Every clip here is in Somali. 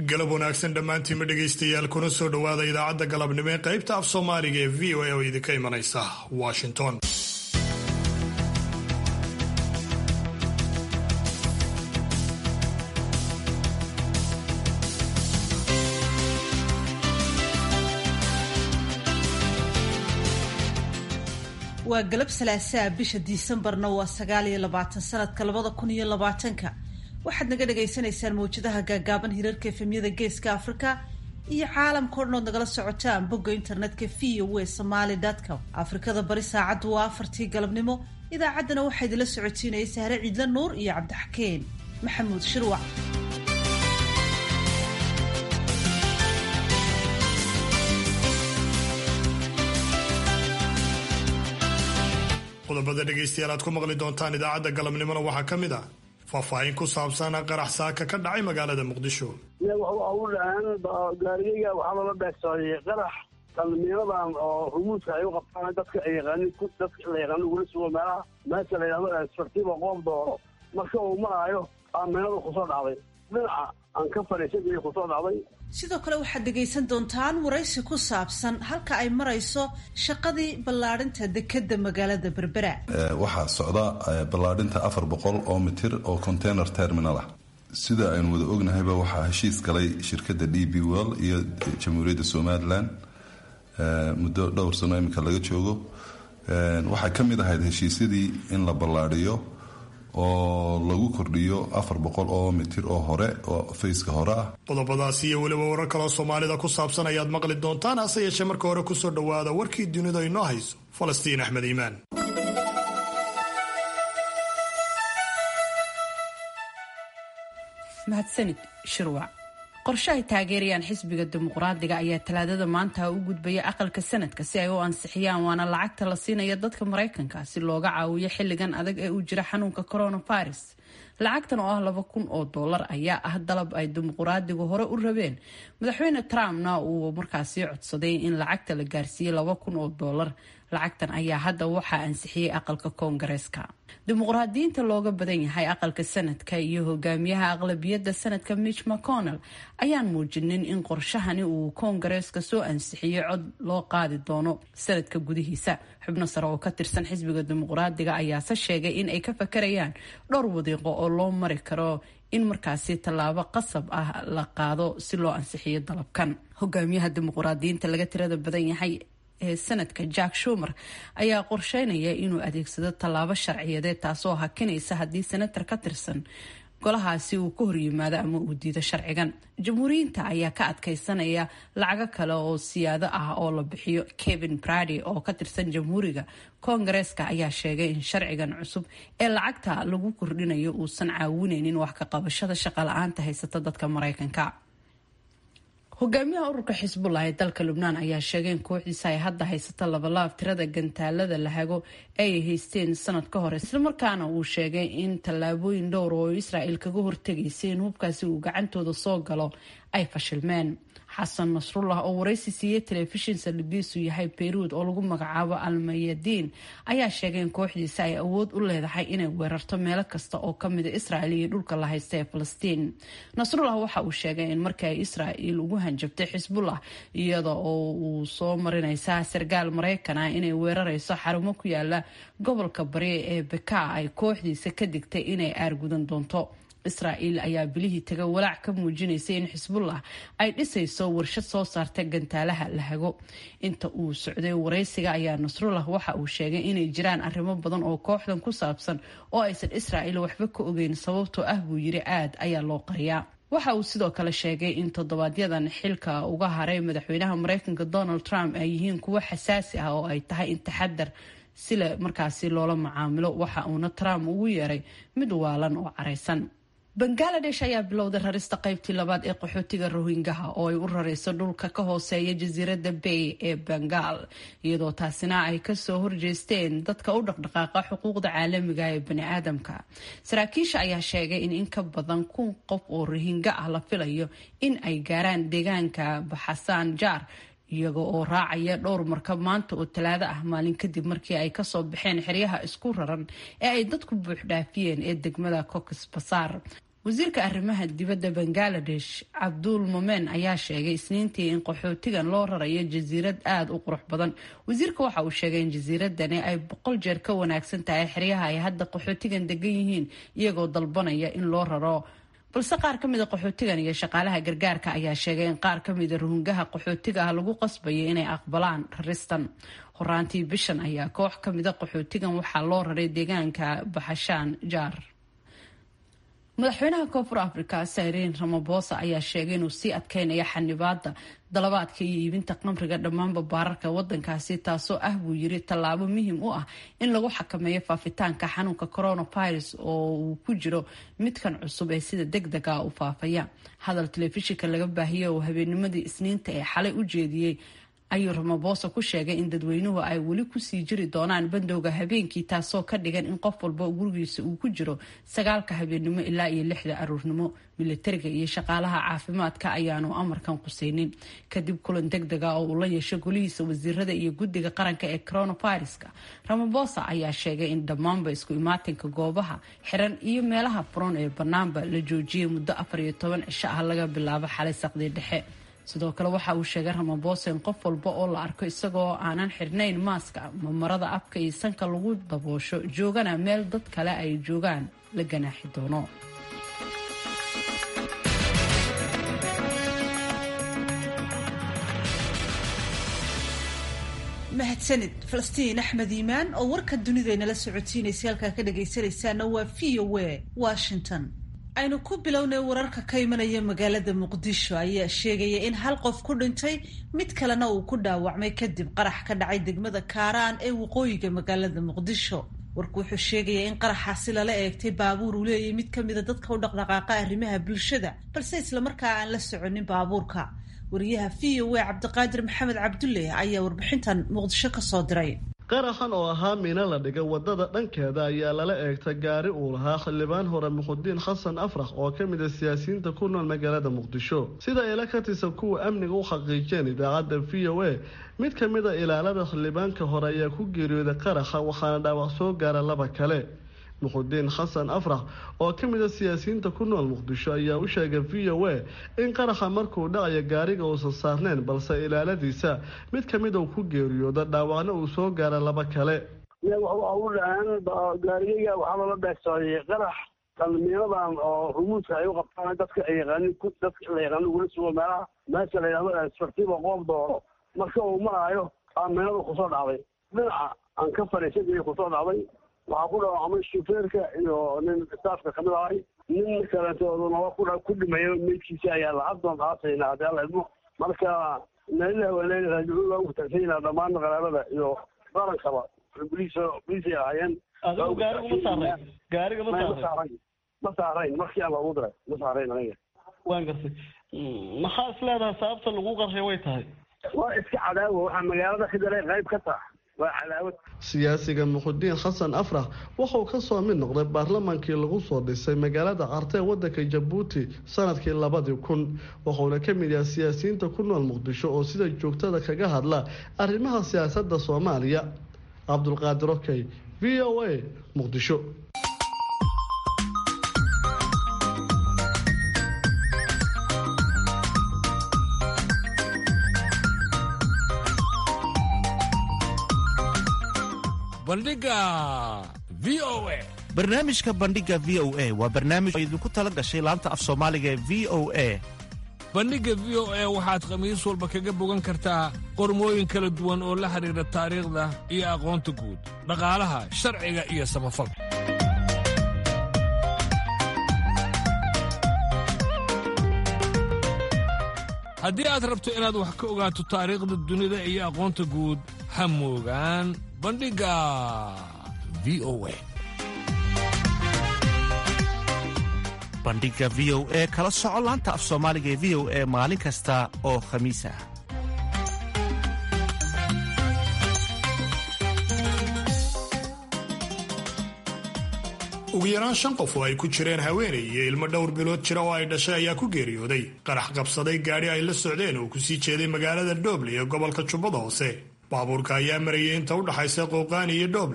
galab wanaagsan dhammaantiinma dhegaystayaal kuna soo dhowaada idaacadda galabnimo ee qaybta af soomaaliga ee v o a oo idinka imanaysa washington. waa galab salaasaa bisha diisembarna waa 29 sanadka 2020. waxaad naga dhagaysanaysaan mawjadaha gaagaaban hirarka efemyada geeska afrika iyo caalamka o dhan ood nagala socotaan bogga internetka voasomali.com. afrikada bari saacaddu waa 4tii galabnimo. idaacaddana waxaa idinla socotiinaya sahre ciidla nuur iyo cabdixakeen maxamuud shirwac. qodobada dhegaystayaal aad ku maqli doontaan idaacadda galabnimona waxaa ka mid ah faahfaahin ku saabsan qarax saaka ka dhacay magaalada muqdisho. gaarigayga waxaa loola beegsaday qarax qalmiinadan oo rumuuska ay u qabtaan dadka la yaqaano ugula sugo meesha la yidhahdo isfartiiba qoomdooro marka uu maraayo aaminadu kusoo dhacday dhinaca aan ka fadhiisanaya kusoo dhacday. sidoo kale waxaad dhegaysan doontaan waraysi ku saabsan halka ay marayso shaqadii ballaadhinta dekeda magaalada berbera. waxaa socda ballaadhinta 400 oo mitir oo container terminal ah. sida aynu wada ognahayba waxaa heshiis galay shirkadda DP World iyo jamhuuriyadda Somaliland muddo dhowr sano imika laga joogo. waxaa ka mid ahayd heshiisyadii in la ballaadhiyo oo lagu kordhiyo 400 oo mitir oo hore oo fayska hore ah. qodobadaasi iyo weliba warar kaloo soomaalida ku saabsan ayaad maqli doontaan, hase yeeshee marka hore kusoo dhowaada warkii dunida inoo hayso Falastiin Axmed Iimaan. mahadsanid shirwac. qorshe ay taageerayaan xisbiga dimuqraadiga ayaa talaadada maanta u gudbaya aqalka sanadka si ay u ansixiyaan, waana lacagta la siinaya dadka Mareykanka si looga caawiyo xilligan adag ee uu jira xanuunka coronavirus. lacagtan oo ah $2,000 ayaa ah dalab ay dimuqraadigu hore u rabeen. madaxweyne Trumpna uu markaasi codsaday in lacagta la gaarsiiyo $2,000. lacagtan ayaa hadda waxaa ansixiyay aqalka koongareeska. dimuqraadiyiinta looga badan yahay aqalka sanadka iyo hogaamiyaha aqlabiyadda sanadka Mitch McConnell ayaan muujinin in qorshahani uu koongareeska soo ansixiyay cod loo qaadi doono sanadka gudihiisa. xubno sare oo ka tirsan xisbiga dimuqraadiga ayaase sheegay in ay ka fakarayaan dhowr wadiiqo oo loo mari karo in markaasi tallaabo qasab ah la qaado si loo ansixiyo dalabkan. hogaamiyaha dimuqraadiyiinta laga tirada badan yahay ee sanadka Jack Schumer ayaa qorsheynaya inuu adeegsado tallaabo sharciyadeed taasoo hakinaysa haddii senator ka tirsan golahaasi uu ka horyimaado ama uu diido sharcigan. jamhuuriyiinta ayaa ka adkaysanaya lacago kale oo siyaado ah oo la bixiyo. Kevin Brady oo ka tirsan jamhuuriga koongareeska ayaa sheegay in sharcigan cusub ee lacagta lagu kordhinayo uusan caawinaynin wax ka qabashada shaqo la-aanta haysata dadka Mareykanka. hogaamiyaha ururka xisbullah ee dalka Lubnaan ayaa sheegay in kooxdiisa ay hadda haysato labalaab tirada gantaalada la hago ay haysteen sanad ka hor, isla markaana uu sheegay in tallaabooyin dhowr oo Israa'iil kaga hortagaysay in hubkaasi uu gacantooda soo galo ay fashilmeen. xasan nasrullah oo waraysi siiyay telefishin saldhigiisu yahay Beirut oo lagu magacaabo Al-Mayadin ayaa sheegay in kooxdiisa ay awood u leedahay inay weerarto meelo kasta oo ka mid ah Israa'iil iyo dhulka la haysta ee Falastiin. Nasrullah waxa uu sheegay in markii ay Israa'iil ugu hanjabtay Xisbullah iyada oo uu soo marinaysa sargaal Mareykan ah inay weerarayso xarumo ku yaala gobolka bari ee Bekaa ay kooxdiisa ka digtay inay aargudan doonto. Israa'iil ayaa bilihii taga walaac ka muujinaysay in Xisbullah ay dhisayso warshad soo saarta gantaalaha la hago. inta uu socday waraysiga ayaa Nasrullah waxa uu sheegay inay jiraan arrimo badan oo kooxdan ku saabsan oo aysan Israa'iil waxba ka ogeyn, sababtoo ah buu yiri aad ayaa loo qariyaa. waxa uu sidoo kale sheegay in toddobaadyaddan xilka uga haray madaxweynaha Mareykanka Donald Trump ay yihiin kuwo xasaasi ah oo ay tahay in taxadar sila markaasi loola macaamilo. waxa uuna Trump ugu yeeray mid waalan oo careysan. Bangladesh ayaa bilowday rarista qaybtii labaad ee qaxootiga Rohingya oo ay u rarayso dhulka ka hooseeya jasiiradda Bay ee Bengal, iyadoo taasina ay ka soo horjeesteen dadka u dhaqdhaqaaqa xuquuqda caalamiga ee bani'aadamka. saraakiisha ayaa sheegay in ka badan 1,000 qof oo Rohingya ah la filayo in ay gaaraan deegaanka Bhasan Jar iyaga oo raacaya dhowr markab maanta oo Talaado ah, maalin kadib markii ay ka soo baxeen xeryaha isku raran ee ay dadku buux dhaafiyeen ee degmada Cox's Bazar. wasiirka arrimaha dibadda Bangladesh Abdul Momen ayaa sheegay Isniintii in qaxootigan loo rarayo jasiirad aad u qurux badan. Wasiirka waxa uu sheegay in jasiiradani ay 100 jeer ka wanaagsan tahay xeryaha ay hadda qaxootigan degan yihiin iyagoo dalbanaya in loo raro. balse qaar ka mid ah qaxootigan iyo shaqaalaha gargaarka ayaa sheegay in qaar ka mid ah ruungaha qaxootiga ah lagu qasbayo inay aqbalaan raristan. Horaantii bishan ayaa koox ka mid ah qaxootigan waxaa loo raray deegaanka Baxashaan Jaar. madaxweynaha koonfur Afrika Cyril Ramaphosa ayaa sheegay inuu sii adkeynaya xanibaadda dalabaadka iyo iibinta qamriga dhammaanba baararka wadankaasi taasoo ah buu yiri tallaabo muhiim u ah in lagu xakameeyo faafitaanka xanuunka coronavirus oo uu ku jiro midkan cusub ee sida degdega u faafaya. Hadal telefishinka laga baahiyay oo habeennimadii Isniinta ee xalay u jeediyay ayuu Ramaphosa ku sheegay in dadweynuhu ay weli ku sii jiri doonaan bandowga habeenkii taasoo ka dhigan in qof walba gurigiisa uu ku jiro 9 habeenimo ilaa 6 aroornimo. Militariga iyo shaqaalaha caafimaadka ayaanu amarkan qusaynin kadib kulan degdega oo uu la yeeshay golihiisa wasiirada iyo guddiga qaranka ee coronaviruska. Ramaphosa ayaa sheegay in dhammaanba isku imaatinka goobaha xiran iyo meelaha furan ee banaanba la joojiyay muddo 14 cisho ah laga bilaabo xalay saqdi dhexe. sidoo kale waxa uu sheegay Ramaphosa in qof walba oo la arko isagoo aanan xirnayn maaska ama marada afka iyo sanka lagu daboosho joogana meel dad kale ay joogaan la ganaaxi doono. mahadsanid Falastiin Axmed Iimaan oo warka dunida la socotiinaysa halka ka dhageysanaysaana waa VOA Washington. aynu ku bilownay wararka ka imanaya magaalada Muqdisho ayaa sheegaya in hal qof ku dhintay mid kalena uu ku dhaawacmay kadib qarax ka dhacay degmada Kaaraan ee waqooyiga magaalada Muqdisho. warku wuxuu sheegaya in qaraxaasi lala eegtay baabuur uu leeyahay mid ka mid ah dadka u dhaqdhaqaaqa arrimaha bulshada balse isla markaa aan la soconin baabuurka. wariyaha VOA Cabdiqaadir Maxamed Cabdulle ayaa warbixintan Muqdisho ka soo diray. qaraxan oo ahaa mina la dhigay wadada dhankeeda ayaa lala eegtay gaari uu lahaa xildhibaan hore Muxudiin Xasan Afrax oo ka mid ah siyaasiyiinta ku nool magaalada Muqdisho. sida ay la ka tirsan kuwa amniga u xaqiijiyeen idaacadda VOA mid ka mid ah ilaalada xildhibaanka hore ayaa ku geeriyooday qaraxa waxaana dhaawac soo gaaray 2 kale. Muxudiin Xasan Afrax oo ka mid ah siyaasiyiinta ku nool Muqdisho ayaa u sheegay VOA in qaraxa markuu dhacayo gaariga uusan saarnayn balse ilaaladiisa mid ka mid ah ku geeriyooday dhaawacna uu soo gaaray 2 kale. gaariga waxaa la beegsaday qarax qalmiinadan oo rumuuska ay u qabtaan dadka ay yaqaaniin la yaqaan ugu sugo meesha la yiraahdo isfartiiba qoob dooro marka uu maraayo aaminadu ku soo dhacday dhinaca aan ka fariisanay ku soo dhacday waxaa ku dhaawacmay shufeerka iyo nin staafka kamid ahay nin kaleetooduna ku dhimayo meydkiisa ayaa la haddoon aasayna haddii alla idmo marka meelaha waleena raajicuun waa ugu tagsayna dhammaan qaraabada iyo qarankaba boliisay ahaayeen gaariga ma saarayn markii aan lagu diray ma saarayn aniga waan gartay maxaa isleedahay sababta lagu qarxay way tahay waa iska cadaawo waxaa magaalada xidaray qayb ka tahay siyaasiga Muxudiin Xasan Afrax wuxuu ka soo mid noqday baarlamaankii lagu soo dhisay magaalada Cartee wadanka Djibouti sanadkii 2000 wuxuuna ka mid yahay siyaasiyiinta ku nool Muqdisho oo sida joogtada kaga hadla arrimaha siyaasadda Soomaaliya. Cabdulqaadir Okey VOA Muqdisho. bandhiga VOA. barnaamijka bandhiga VOA waa barnaamij idinku tala gashay laanta af Soomaaliga ee VOA. bandhiga VOA waxaad khamiis walba kaga bogan kartaa qormooyin kala duwan oo la xiriira taariikhda iyo aqoonta guud, dhaqaalaha, sharciga iyo samafalka. haddii aad rabto inaad wax ka ogaato taariikhda dunida iyo aqoonta guud, ha moogaan bandhiga VOA. bandhiga VOA kala soco laanta af Soomaaliga ee VOA maalin kasta oo khamiis ah. ugu yaraan 5 qof oo ay ku jireen haweeney iyo ilmo dhowr bilood jira oo ay dhashay ayaa ku geeriyooday qarax qabsaday gaari ay la socdeen oo ku sii jeeday magaalada Doobley ee gobolka Jubbada Hoose. baabuurka ayaa marayay inta u dhaxaysa Qooqaani iyo Doobley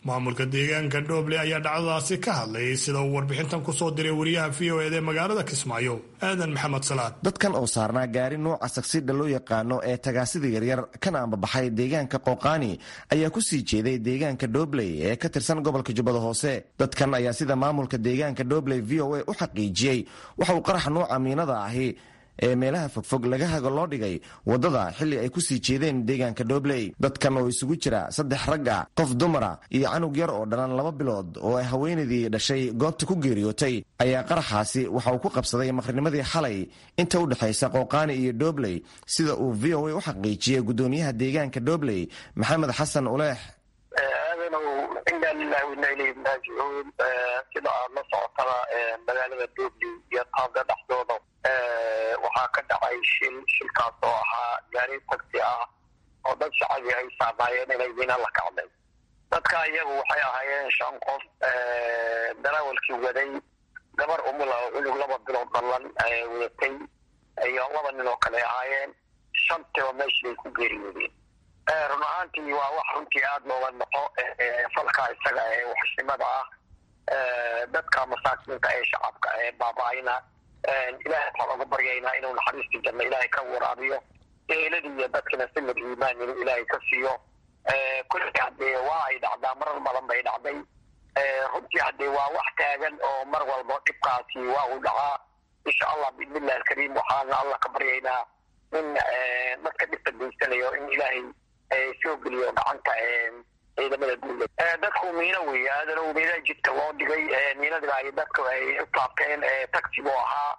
maamulka deegaanka Dooble ayaa dhacdadaasi ka hadlayay sida uu warbixintan ku soo diray wariyaha VOA ee magaalada Kismaayo Aadan Maxamed Salaad. dadkan oo saarnaa gaari nooca sagsidha loo yaqaano ee tagaasida yaryar kana ambabaxay deegaanka Qooqaani ayaa ku sii jeeday deegaanka Dooble ee ka tirsan gobolka Jubbada Hoose. dadkan ayaa sida maamulka deegaanka Dooble VOA u xaqiijiyay waxa uu qarax nooca miinada ahi ee meelaha fogfog laga hago loo dhigay wadada xilli ay ku sii jeedeen deegaanka Dooble. dadkan oo isugu jira 3 rag ah, qof dumara iyo canug yar oo dhalan 2 bilood oo ay haweenadii dhashay goobta ku geeriyootay ayaa qaraxaasi waxa uu ku qabsaday maqrinimadii xalay inta u dhaxaysa Qooqaani iyo Dooble sida uu VOA u xaqiijiyay gudoomiyaha deegaanka Dooble Maxamed Xasan Uleex. inna lillahi wa inna ilayhi raaji'uun. sida la socotana magaalada Dooble iyo taada dhaxdooda waxaa ka dhacay shilkaas oo ahaa gaari taksi ah oo dad shacbi ay saamaayeen inay diina la kacday. dadka iyagu waxay ahaayeen 5 qof. darawalkii waday gabar umula oo cunug 2 bilood dhalan wadatay iyo 2 nin oo kale ahaayeen. 5 meeshii ku geeriyoodeen. run ahaantii waa wax runtii aad looga noqo falka isaga ee waxshimada ah. dadka masaakiinta ee shacabka ee baabaayna ilaahay waxaan uga baryaynaa inuu naxariistii janno ilaahay ka waraabiyo. eeladii iyo dadkina samir iimaan inuu ilaahay ka siiyo. kulli haddee waa ay dhacdaa, marar badan bay dhacday. runtii haddee waa wax taagan oo mar walba dhibkaasi waa uu dhacaa. insha allah biidnillahi alkariim waxaana allah ka baryaynaa in dadka dhibka geysanayo in ilaahay soo geliyo gacanta ciidamada dowladda. dadku miino weeye aadanow miina jidka loo dhigay. miinadina ay dadku ay u taabteen. taksigu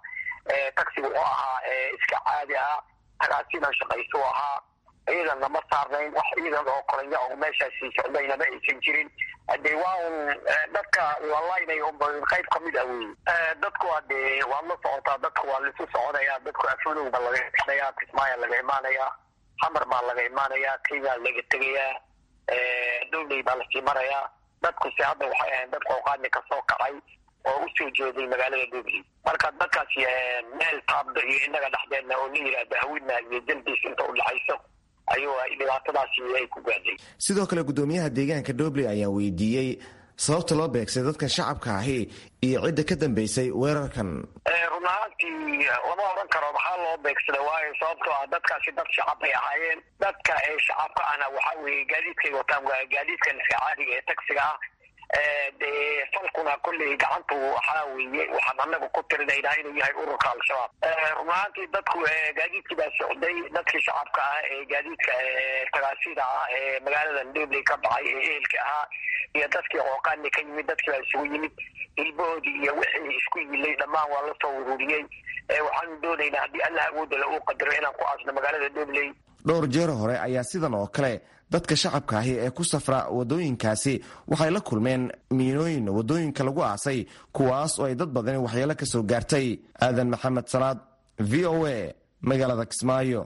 ahaa iska caadi ah. tagaasidan shaqayso ahaa. ciidan lama saarnayn wax ciidan oo koranya oo meeshaasi socdayna ma aysan jirin. haddee waa un dadka lalaynay qayb ka mid ah wey. dadku haddee waad la socotaa, dadku waa laisu soconayaa. dadku afunow baa laga imaanayaa, Kismaayo laga imaanayaa, xamar baa laga imaanayaa, Kenya laga tegayaa, Dooble baa lasii marayaa. dadkuse hadda waxay ahayn dad Qooqaani ka soo kacay oo u soo jeeday magaalada Dooble. marka dadkaasi meel taabda iyo innaga dhexdeedna oo la yidhaahdo hawidna iyo jaldiis inta u dhaxayso ayuu dhibaatadaasi ay ku gaadhay. sidoo kale gudoomiyaha deegaanka Dooble ayaa weydiiyey sababta loo beegsay dadka shacabka ahi iyo cidda ka dambeysay weerarkan. run ahaantii lama oran karo maxaa loo beegsaday, waayo sababtoo ah dadkaasi dad shacab bay ahaayeen. dadka ee shacabka ahna waxaa weeye gaadiidkay wataan waa gaadiidkan iska caadiga ee taksiga ah. dee falkuna kolley gacantu waxaa weeye waxaan annaga ku tirinaynaa inuu yahay ururka al-shabaab. run ahaantii dadku gaadiidkii baa socday. dadkii shacabka ah ee gaadiidka tagaasida ah ee magaaladan Dooble ka baxay ee ehelka ahaa iyo dadkii Qooqaani ka yimid, dadkii baa isugu yimid. hilbahoodii iyo wixii isku yilay dhammaan waa la soo ururiyey. waxaanu doonaynaa haddii allah awoodda la uu qadaro inaan ku aasno magaalada Dooble. dhowr jeer hore ayaa sidan oo kale dadka shacabka ahi ee ku safra wadooyinkaasi waxay la kulmeen miinooyin wadooyinka lagu aasay, kuwaas oo ay dad badani waxyeelo ka soo gaartay. Aadan Maxamed Salaad, VOA, magaalada Kismaayo.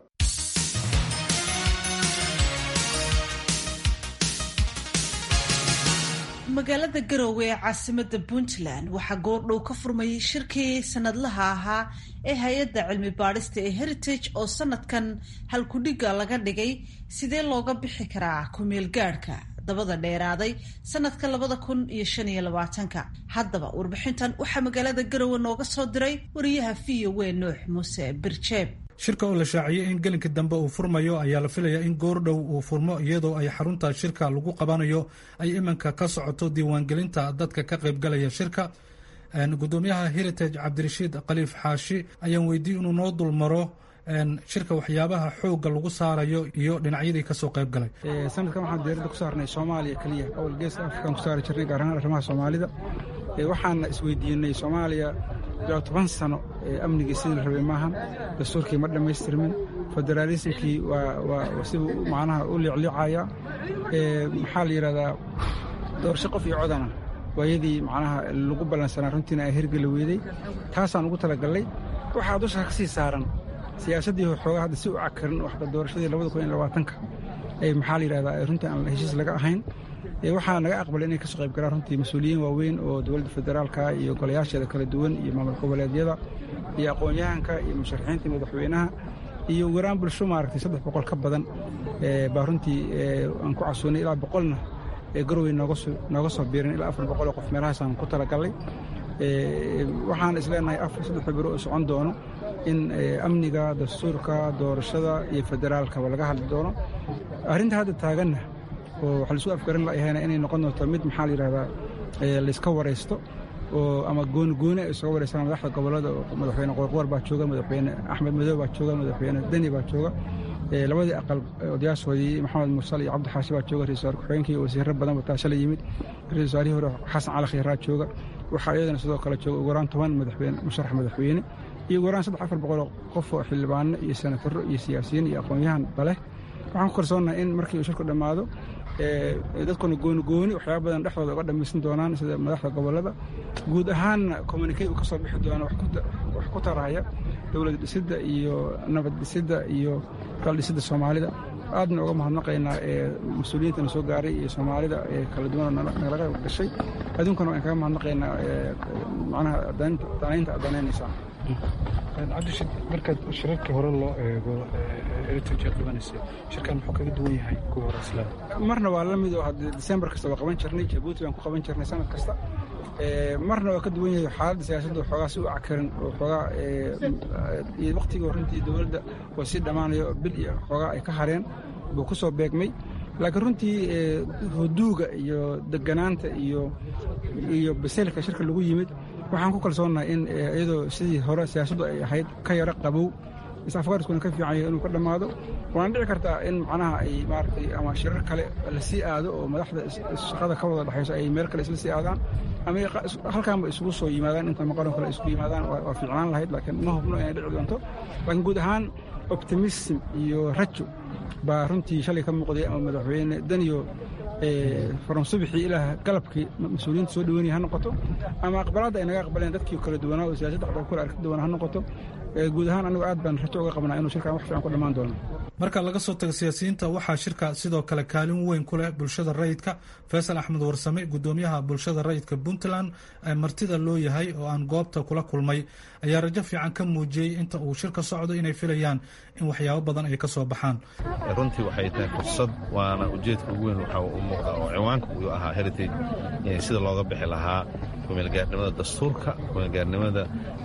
magaalada Garowe ee caasimada Puntland waxaa goordhow ka furmayay shirkii sanadlaha ahaa ee hay'adda cilmi baadhista ee Heritage oo sanadkan halkudhiga laga dhigay sidee looga bixi karaa ku-meel gaadhka dabada dheeraaday sanadka 2025. haddaba warbixintan waxaa magaalada Garowe nooga soo diray wariyaha VOA Nuux Muuse Birjeeb. shirka oo la shaaciyay in gelinka dambe uu furmayo ayaa la filayaa in goordhow uu furmo iyadoo ay xarunta shirka lagu qabanayo ay imanka ka socoto diiwaangelinta dadka ka qaybgalaya shirka. gudoomiyaha Heritage Cabdirashiid Khaliif Xaashi ayaan weydiiyey inuu noo dulmaro shirka waxyaabaha xooga lagu saarayo iyo dhinacyadii kasoo qaybgalay. sanadkan waxaan diiradda ku saarnay Soomaaliya kaliya. awal geeska Afrikaan ku saari jirnay gaar ahaan arrimaha Soomaalida. waxaana isweydiinay Soomaaliya 10 sano amnigii sidii la rabay maahan. dastuurkii ma dhammaystirmin. federaalismkii waa siduu macnaha u liicliicaya. maxaa la yidhahdaa doorasho qof iyo codana waayadii macnaha lagu ballansanaa runtiina ay hirgeli weyday. taasaan ugu talagalnay. waxaa dusha ka sii saaran siyaasaddii xoogaa hadda si u cakarin waxda doorashadii 2020 ay maxaa la yidhahdaa runtii aan heshiis laga ahayn. waxaa naga aqbalay inay ka soo qayb galaan runtii mas-uuliyiin waaweyn oo dowladda federaalka iyo golayaasheeda kala duwan iyo maamul goboleedyada iyo aqoon-yahanka iyo musharaxiinta madaxweynaha iyo waraan bulsho maaragtay 300 ka badan baa runtii aan ku casuunay ilaa 100na garowey nooga soo biirin ilaa 400 oo qof meelahaasaan ku talagalnay waxaan isleenahay 3 biro oo socon doono in amniga dastuurka doorashada iyo federaalkaba laga hadli doono arrinta hadda taaganna oo waxa la isku afgaran lahayn inay noqon doonto mid maxaa la yiraahdaa la iska wareysto oo ama gooni isaga wareysana madaxda gobolada madaxweyne Qoorqoor baa jooga madaxweyne Axmed Madow baa jooga madaxweyne Dani baa jooga labadii aqal odayaashoodii Maxamed Mursal iyo Cabdi Xaashi baa jooga ra'iisul wasaarka wasiirro badan oo taashala yimid ra'iisul wasaarihii hore Xasan Cali Khayraa jooga waxaa iyadana sidoo kale jooga ugu yaraan 10 madaxweyne musharax madaxweyne iyo ugu yaraan 300 qof oo xildhibaano iyo senataro iyo siyaasiyiin iyo aqoon-yahan bale waxaan ku kalsoonahay in markii uu shirku dhamaado dadkuna gooni waxyaabo badan dhexdooda uga dhameysan doonaan sida madaxda gobolada guud ahaan communique uu ka soo bixi doona wax ku taraya dawlad dhisidda iyo nabad dhisidda iyo kala dhisidda Soomaalida aadna uga mahadnaqaynaa mas'uuliyiinta soo gaaray iyo Soomaalida kala duwan nagala gashay aduunkana waan kaga mahadnaqaynaa macnaha danaynaysa cabdishid markaad shirarka hore loo eego heritage qabanaysa shirkan wuxuu kaga duwan yahay kuwa hore isla marna waa la mid oo hadda December kasta waa qaban jirnay Djibouti waan ku qaban jirnay sanad kasta marna waa ka duwan yahay xaaladda siyaasadda waxoogaa si u cakaran oo waxoogaa iyo waqtiga runtii dawladda oo si dhamaanayo bil iyo waxoogaa ay ka hareen buu ku soo beegmay laakiin runtii huduuga iyo deganaanta iyo baseelka shirka lagu yimid waxaan ku kalsoonahay in iyadoo sidii hore siyaasaddu ay ahayd ka yara qabow is-afgaarskuna ka fiican yahay inuu ka dhammaado waana dhici kartaa in macnaha ay maaragtay ama shirar kale la sii aado oo madaxda shaqada ka wada dhexayso ay meel kale isla sii aadaan ama halkaanba isugu soo yimaadaan inta maqaron kale isugu yimaadaan waa fiicnaan lahayd laakiin ma hubno inay dhici doonto laakiin guud ahaan optimism iyo rajo baa runtii shalay ka muuqday ama madaxweyne Daniyo from subaxii ilaa galabkii mas'uuliyiinta soo dhaweynaya ha noqoto ama aqbalaadda ay naga aqbaleen dadkii kala duwanaa oo siyaasadda xabad kula aragti duwan ha noqoto guud ahaan anigu aad baan rajo uga qabnaa inuu shirkan wax fiican ku dhammaan doono marka laga soo tago siyaasiyiinta waxaa shirka sidoo kale kaalin weyn ku leh bulshada rayidka Faysal Axmed Warsame gudoomiyaha bulshada rayidka Puntland ay martida loo yahay oo aan goobta kula kulmay ayaa rajo fiican ka muujiyay inta uu shirka socdo inay filayaan in waxyaabo badan ay ka soo baxaan runtii waxay tahay fursad waana ujeedka ugu weyn waxa uu muuqdaa oo ciwaanka uu ahaa heritage sida looga bixi lahaa kumeelgaarnimada dastuurka kumeelgaarnimada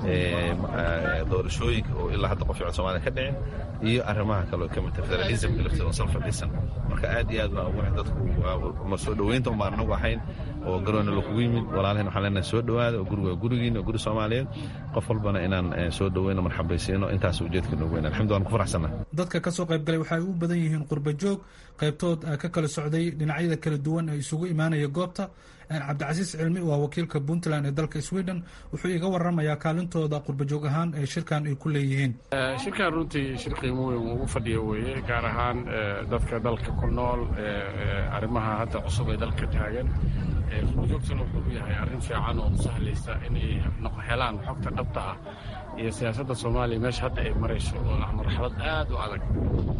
doorashooyinka oo ilaa hadda qof Soomaaliya ka dhicin iyo arrimaha kale oo ka mid ah federalism iyo self-reliance marka aad iyo aad baa ugu dadku ma soo dhaweynta ma anagu ahayn oo garoona lagu yimid walaalaheen waxaan leenahay soo dhawaada oo gurigiina guri Soomaaliyeed qof walbana inaan soo dhaweyno marxabaysiino intaas ujeedka ugu weyn alxamdulillah ku faraxsanahay dadka ka soo qayb galay waxay u badan yihiin qurba joog qaybtood ka kala socday dhinacyada kala duwan ee isugu imaanaya goobta Cabdicasiis Cilmi waa wakiilka Puntland ee dalka Sweden wuxuu iga waramayaa kaalintooda qurba joog ahaan ee shirkan ay ku leeyihiin shirkan runtii shir qiimo weyn ugu fadhiyo weeye gaar ahaan dadka dalka ku nool arrimaha hadda cusub ee dalka taagan qurba joogtuna wuxuu yahay arrin fiican oo sahlaysa inay helaan xogta dhabta ah iyo siyaasadda Soomaaliya meesha hadda ay marayso oo ah marxalad aad u adag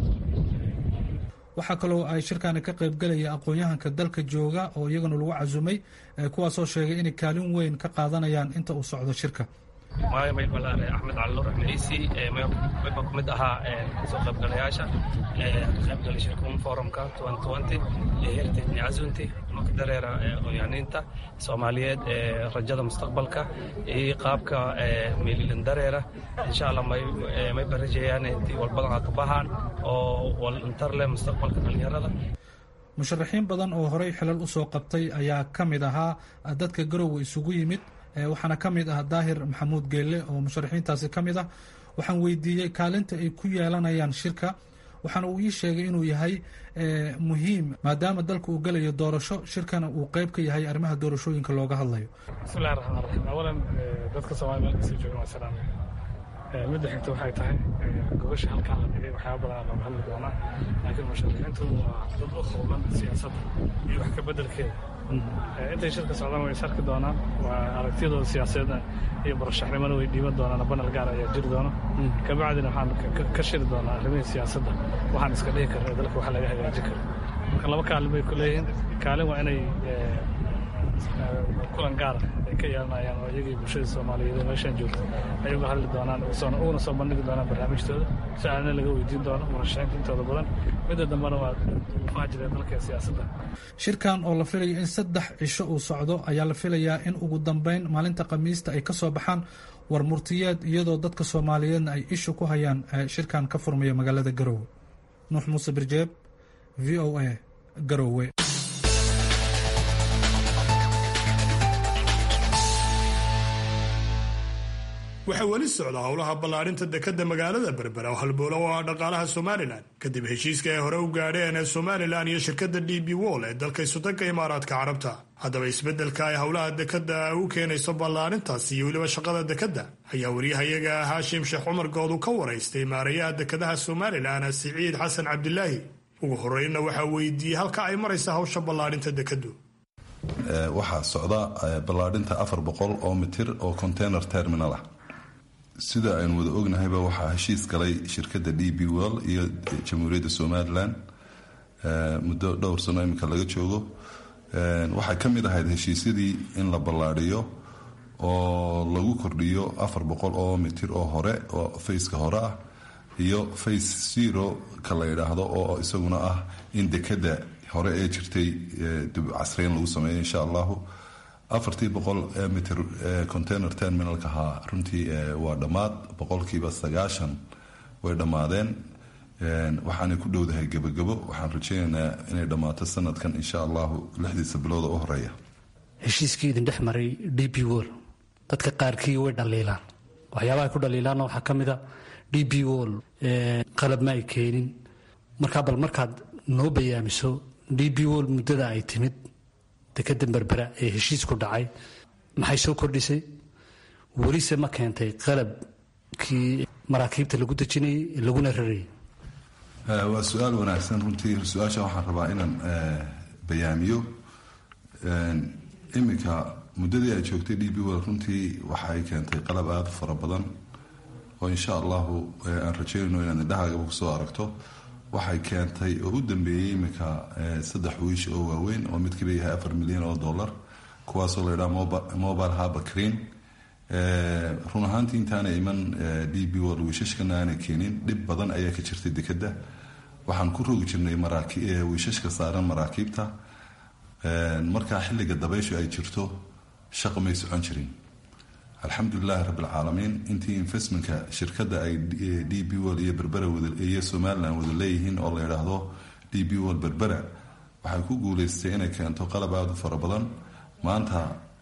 waxaa kaloo ay shirkaani ka qayb galaya aqoon-yahanka dalka jooga oo iyagana lagu casumay kuwaasoo sheegay inay kaalin weyn ka qaadanayaan inta uu socdo shirka may balaare Axmed Cali Nuur Ciisi ma kumid ahaa soo qaybgalayaasha qaybgalay shirkan forumka 2020 heritage niazunti marka dareera aqoon-yahaniinta Soomaaliyeed rajada mustaqbalka iyo qaabka meelilan dareera insha Allah may barajayaan intii walbadan ka baxaan oo wal interle mustaqbalka dhalinyarada musharaxiin badan oo horey xilal u soo qabtay ayaa ka mid ahaa dadka Garowe isugu yimid waxaana ka mid ah Daahir Maxamuud Geelle oo musharaxiintaasi ka mid ah waxaan weydiiyey kaalinta ay ku yeelanayaan shirka waxaana uu ii sheegay inuu yahay muhiim maadaama dalka uu galayo doorasho shirkana uu qayb ka yahay arrimaha doorashooyinka looga hadlayo bismillaahi raxmaani raxiim awalan dadka Soomaaliyeed meel kasta jooga waa salaam midda xigta waxay tahay gobasha halkaan la dhigay waxyaabo badan looga hadli doonaa laakiin musharaxiintu waa dad u khawlan siyaasadda iyo wax ka beddelkeeda intay shirka socdaan way sarki doonaan waa aragtiyadooda siyaasadeed iyo barashaxnimada way dhiiban doonaan banal gaar ayaa jiri doona kabacdina waxaan ka shiri doonaa arrimihii siyaasadda waxaan iska dhihi karna dalka waxa laga hagaajin karo marka laba kaalin bay ku leeyihiin kaalin waa inay kulan gaara ay ka yeelanayaan oo iyagii bulshada soomaaliyeed ee meeshaan joogta ay uga hadli doonaan uguna soo bandhigi doonaan barnaamijtooda su-aalna laga weydiin doono murashaxiinta intooda badan midda dambena waa faajiree dalka siyaasadda. shirkan oo la filayo in 3 cisho uu socdo ayaa la filayaa in ugu dambeyn maalinta khamiista ay ka soo baxaan war murtiyeed iyadoo dadka soomaaliyeedna ay ishu ku hayaan shirkan ka furmaya magaalada Garowe. Nuux Muuse Birjeeb, VOA, Garowe. waxaa weli socda howlaha ballaadhinta dekadda magaalada berbera oo halbowlo oo ah dhaqaalaha somalilan kadib heshiiska ay hore u gaadheen ee somalilan iyo shirkadda DP World ee dalka isudanka imaaraadka carabta. haddaba isbeddelka ay howlaha dekadda u keenayso ballaadhintaasi iyo weliba shaqada dekadda ayaa wariyahayaga haashim sheekh cumar goodu ka waraystay maarayaha dekadaha somalilan siciid xasan cabdilaahi. ugu horreynna waxaa weydiiyey halka ay maraysa hawsha ballaadhinta dekaddu. waxaa socda ballaadhinta 400 oo mitir oo container terminal ah. sida aynu wada ognahayba waxaa heshiis galay shirkadda DP World iyo jamhuuriyadda Somaliland muddo dhowr sano imika laga joogo. waxay ka mid ahayd heshiisyadii in la ballaadhiyo oo lagu kordhiyo 400 oo mitir oo hore oo faceka hore ah iyo face 0 ka la yidhaahdo oo isaguna ah in dekadda hore ee jirtay dib casriyan lagu sameeyo insha allahu. 400 mitir container terminalka ahaa runtii waa dhammaad 90% way dhammaadeen waxaanay ku dhowdahay gebagabo. waxaan rajaynaynaa inay dhammaato sanadkan insha allahu 6 bilooda u horeeya. heshiiskii idin dhex maray DP World dadka qaarkii way dhaliilaan waxyaabaha ku dhaliilaana waxaa ka mid a DP World qalab ma ay keenin. bal markaad noo bayaamiso DP World muddada ay timid dekadda berbera ee heshiisku dhacay maxay soo kordhisay welise ma keentay qalabkii maraakiibta lagu dejinayay laguna rarayay. waa su-aal wanaagsan runtii. su-aasha waxaan rabaa inaan bayaamiyo. iminka muddadii ay joogtay DP World runtii waxay keentay qalab aada fara badan oo insha allahu aan rajaynayno inaad indhahaagaba kusoo aragto. waxay keentay oo u dambeeyey iminka 3 wiish oo waaweyn oo midkiiba yahay $4 milyan kuwaasoo la yidhaha mobile harbor crane. run ahaantii intaana iman DP World wiishashkana aanay keenin dhib badan ayaa ka jirtay dekadda. waxaan ku rogi jirnay wiishashka saaran maraakiibta markaa xilliga dabayshu ay jirto shaqo may socon jirin. alxamdulilahi rabbilcaalamiin intii investmentka shirkadda ay DP World iyo berbera iyo somalilan wada leeyihiin oo la yidhaahdo DP World berbera waxay ku guuleystay inay keento qalab aada u fara badan. maanta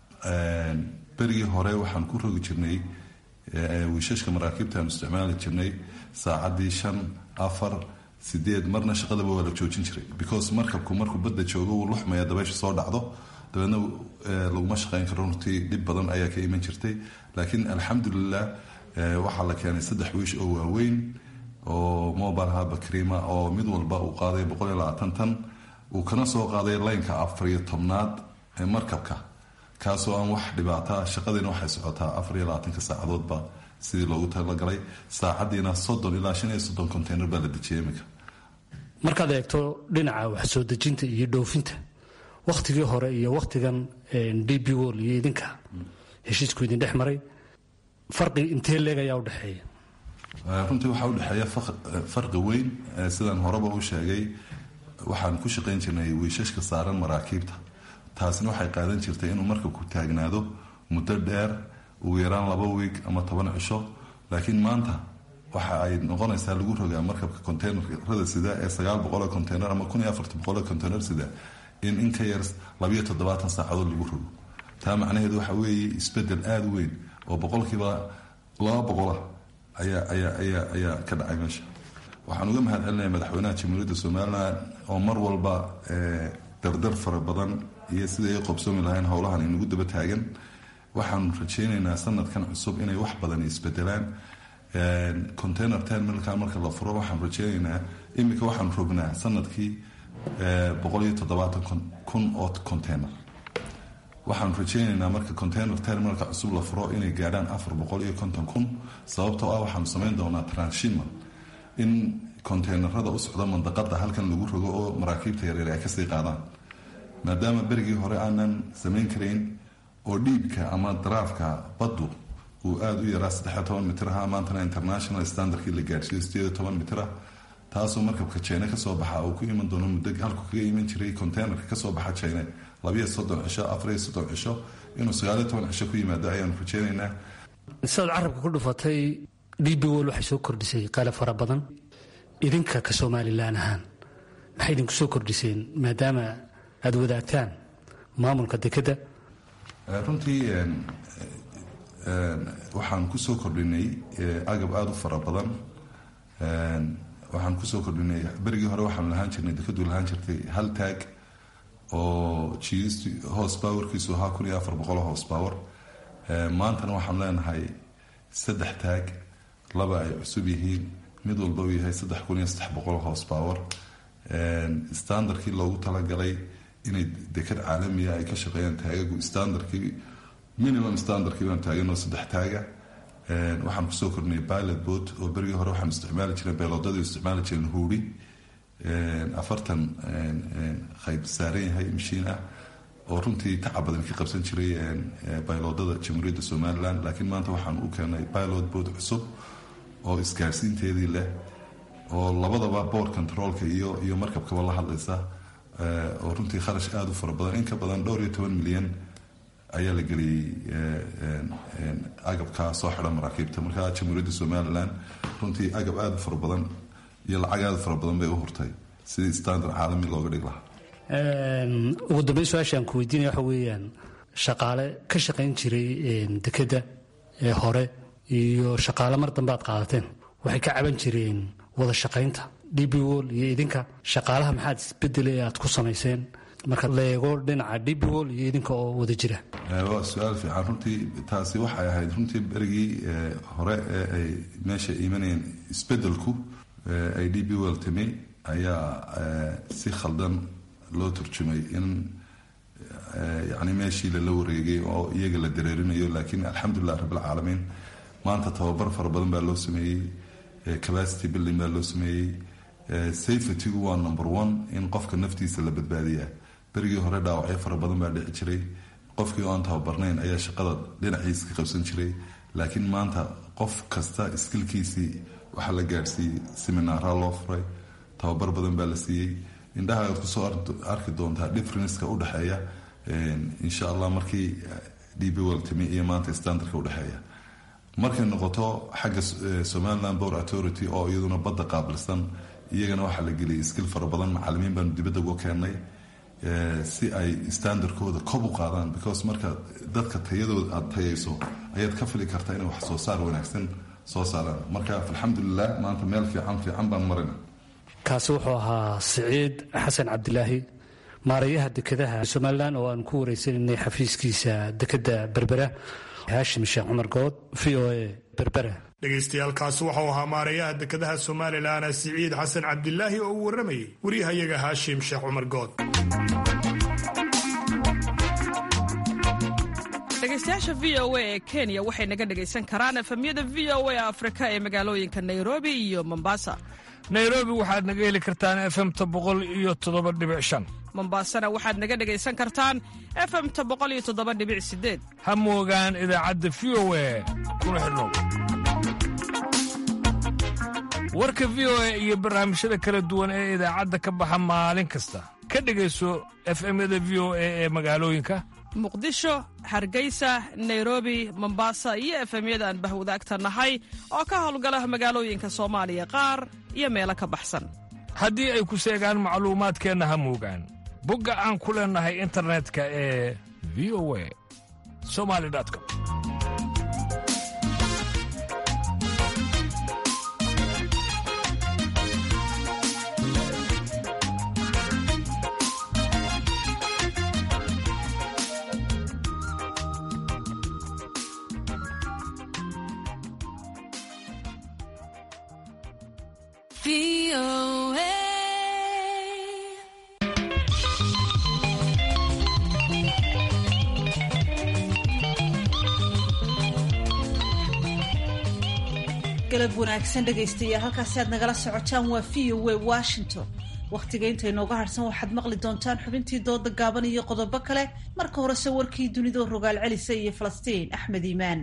berigii hore waxaan ku rogi jirnay wiishashka maraakiibta aan isticmaali jirnay saacadii 5, 4, 8 marna shaqadaba waa la joojin jiray because markabku markuu badda joogo wuu luxmaya dabaysha soo dhacdo dabeedna laguma shaqayn karo. runtii dhib badan ayaa ka iman jirtay laakiin alxamdulilah waxaa la keenay 3 wiish oo waaweyn oo mobile harbor crane oo mid walba uu qaaday 120 tan uu kana soo qaaday laynka 14aad ee markabka kaasoo aan wax dhibaata. shaqadiina waxay socotaa 24 saacadoodba sidii loogu talagalay. saacadiina 30 ilaa 35 container baa la dejiyay iminka. markaad eegto dhinaca wax soo dejinta iyo dhoofinta wakhtigii hore iyo wakhtigan DP World iyo idinka heshiisku idin dhex maray farqi intee leeg ayaa u dhexeeya? runtii waxaa u dhexeeya farqi weyn. sidaan horeba u sheegay waxaan ku shaqayn jirnay wiishashka saaran maraakiibta. taasina waxay qaadan jirtay inuu markabku taagnaado muddo dheer ugu yaraan 2 wiig ama 10 cisho. laakiin maanta waxa ay noqonaysaa lagu rogaa markabka containerada sida ee 900 container ama 1400 container sida in ka yar 72 saacadood lagu rogo. taa macnaheedu waxa weeye isbedel aada weyn oo 200% ayaa ka dhacay meesha. waxaan uga mahadcelinayaa madaxweynaha jamhuuriyadda Somaliland oo mar walba dardar fara badan iyo sida ay qabsoomi lahayn howlahan inagu daba taagan. waxaan rajaynaynaa sanadkan cusub inay wax badan isbedelaan. container terminalka marka la furo waxaan rajaynaynaa iminka waxaan rognaa sanadkii 170,000 oo container. waxaan rajaynaynaa marka container terminalka cusub la furo inay gaadhaan 450,000 sababtoo ah waxaan samayn doonaa transshipment in containerada u socda mandaqada halkan lagu rogo oo maraakiibta yaryar ay kasii qaadaan. maadaama berigii hore aanan samayn karayn oo dhiibka ama daraafka baddu uu aada u yaraa 13 mitir ah, maantana international standardkii la gaadhsiiyo 18 mitir ah, taasoo markabka China ka soo baxa uu ku iman doono muddo halku kaga iman jiray containerka ka soo baxa China 32 cisho 34 cisho inuu 19 cisho ku yimaado ayaan rajaynaynaa. Saad carabka ku dhufatay DP World waxay soo kordhisay qalab fara badan. Idinka ka Soomaaliland ahaan maxay idinku soo kordhiseen maadaama aad wadaagtaan maamulka dekada? Runtii waxaan ku soo kordhinay agab aad u fara badan. Waxaan ku soo kordhinay berigii hore waxaan lahaan jirnay dekadu lahaan jirtay hal taag oo horsepowerkiisu ahaa 1400 horsepower. Maantana waxaan leenahay 3 taag, 2 ay cusub yihiin, mid walba uu yahay 3300 horsepower. Standardkii loogu talagalay inay dekad caalamiya ay ka shaqeeyaan taagagu standardkii minimum standardkii baan taaganoo 3 taaga. Waxaan kusoo kordhinay pilot boat oo berigii hore waxaan isticmaali jirnay beeloodadii isticmaali jireen huuri 40 qayb saaran yahay mashiin ah oo runtii tacab badan ka qabsan jiray beeloodada Jamhuuriyadda Somaliland. Laakiin maanta waxaan u keenay pilot boat cusub oo isgaarsiinteedii leh oo labadaba board controlka iyo markabkaba la hadlaysa oo runtii kharash aad u fara badan in ka badan 12 milyan ayaa la geliyay agabka soo xidha maraakiibta. Marka Jamhuuriyadda Somaliland runtii agab aad u fara badan iyo lacag aad u fara badan bay u hurtay sidii standard caalami looga dhigi lahaa. Ugu dambeyn su'aashaan ku weydiinaya waxa weeyaan shaqaale ka shaqayn jiray dekada hore iyo shaqaale mar dambe aad qaadateen waxay ka caban jireen wada shaqaynta DP World iyo idinka shaqaalaha maxaad isbedelay aad ku samayseen marka la eego dhinaca DP World iyo idinka oo wada jira? Waa su'aal fiican runtii. Taasi waxay ahayd runtii berigii hore ay meesha iimanayeen isbedelku ay DP World timi ayaa si khaldan loo turjumay in yani meeshii la wareegay oo iyaga la dareerinayo. Laakiin alxamdulilah rabbil caalamiin maanta tababar fara badan baa loo sameeyey, capacity building baa loo sameeyey. Safety-gu waa number 1 in qofka naftiisa la badbaadiyaa. berigii hore dhaawacyo fara badan baa dhici jiray, qofkii oo aan tababarnayn ayaa shaqada dhinaciisa ka qabsan jiray. Laakiin maanta qof kasta skillkiisii waxaa la gaadhsiiyey, seminaara loo furay, tababar badan baa la siiyey. Indhaha aad kusoo arki doontaa difference-ka u dhexeeya insha Allah markii DP World timi iyo maanta standardka u dhexeeya. Markay noqoto xagga Somaliland Port Authority oo iyaduna badda qaabilsan, iyagana waxaa la geliyay skill fara badan. Macallimiin baan dibadda uga keenay si ay standardkooda kor u qaadaan, because marka dadka tayadooda aad tayayso ayaad ka fili kartaa inay wax soo saar wanaagsan soo saaraan. Marka alxamdulilah maanta meel fiican baan marina. kaasi wuxuu ahaa Siciid Xasan Cabdilaahi, maarayaha dekadaha Somaliland oo aan ku wareysanay xafiiskiisa dekada Berbera. Haashim Sheekh Cumar Good, VOA Berbera. dhegaystayaal,kaasi wuxuu ahaa maarayaha dekadaha Somaliland Siciid Xasan Cabdilaahi oo u waramayay wariyahayaga Haashim Sheekh Cumar Good. dhegaystayaasha VOA ee Kenya waxay naga dhagaysan karaan efemyada VOA Afrika ee magaalooyinka Nairobi iyo Mombasa. Nairobi waxaad naga heli kartaan FM-ta 107.5. Mombasana waxaad naga dhagaysan kartaan FM-ta 107.8. Ha moogaan idaacadda VOA kuna xidhnow. warka VOA iyo barnaamijyada kala duwan ee idaacadda ka baxa maalin kasta ka dhagayso FM-yada VOA ee magaalooyinka Muqdisho, Hargeysa, Nairobi, Mombasa iyo FM-yada aan bahwadaagta nahay oo ka howlgala magaalooyinka Soomaaliya qaar iyo meelo ka baxsan. haddii ay ku seegaan macluumaadkeenna ha moogaan bogga aan ku leenahay internetka ee voasomali.com. galab wanaagsan dhegaystayaal, halkaasi aad nagala socotaan waa VOA Washington. wakhtiga inta inooga harsan waxaad maqli doontaan xubintii dooda gaaban iyo qodobo kale. marka horese warkii dunida rogaal celisa iyo Falastiin Axmed Iimaan.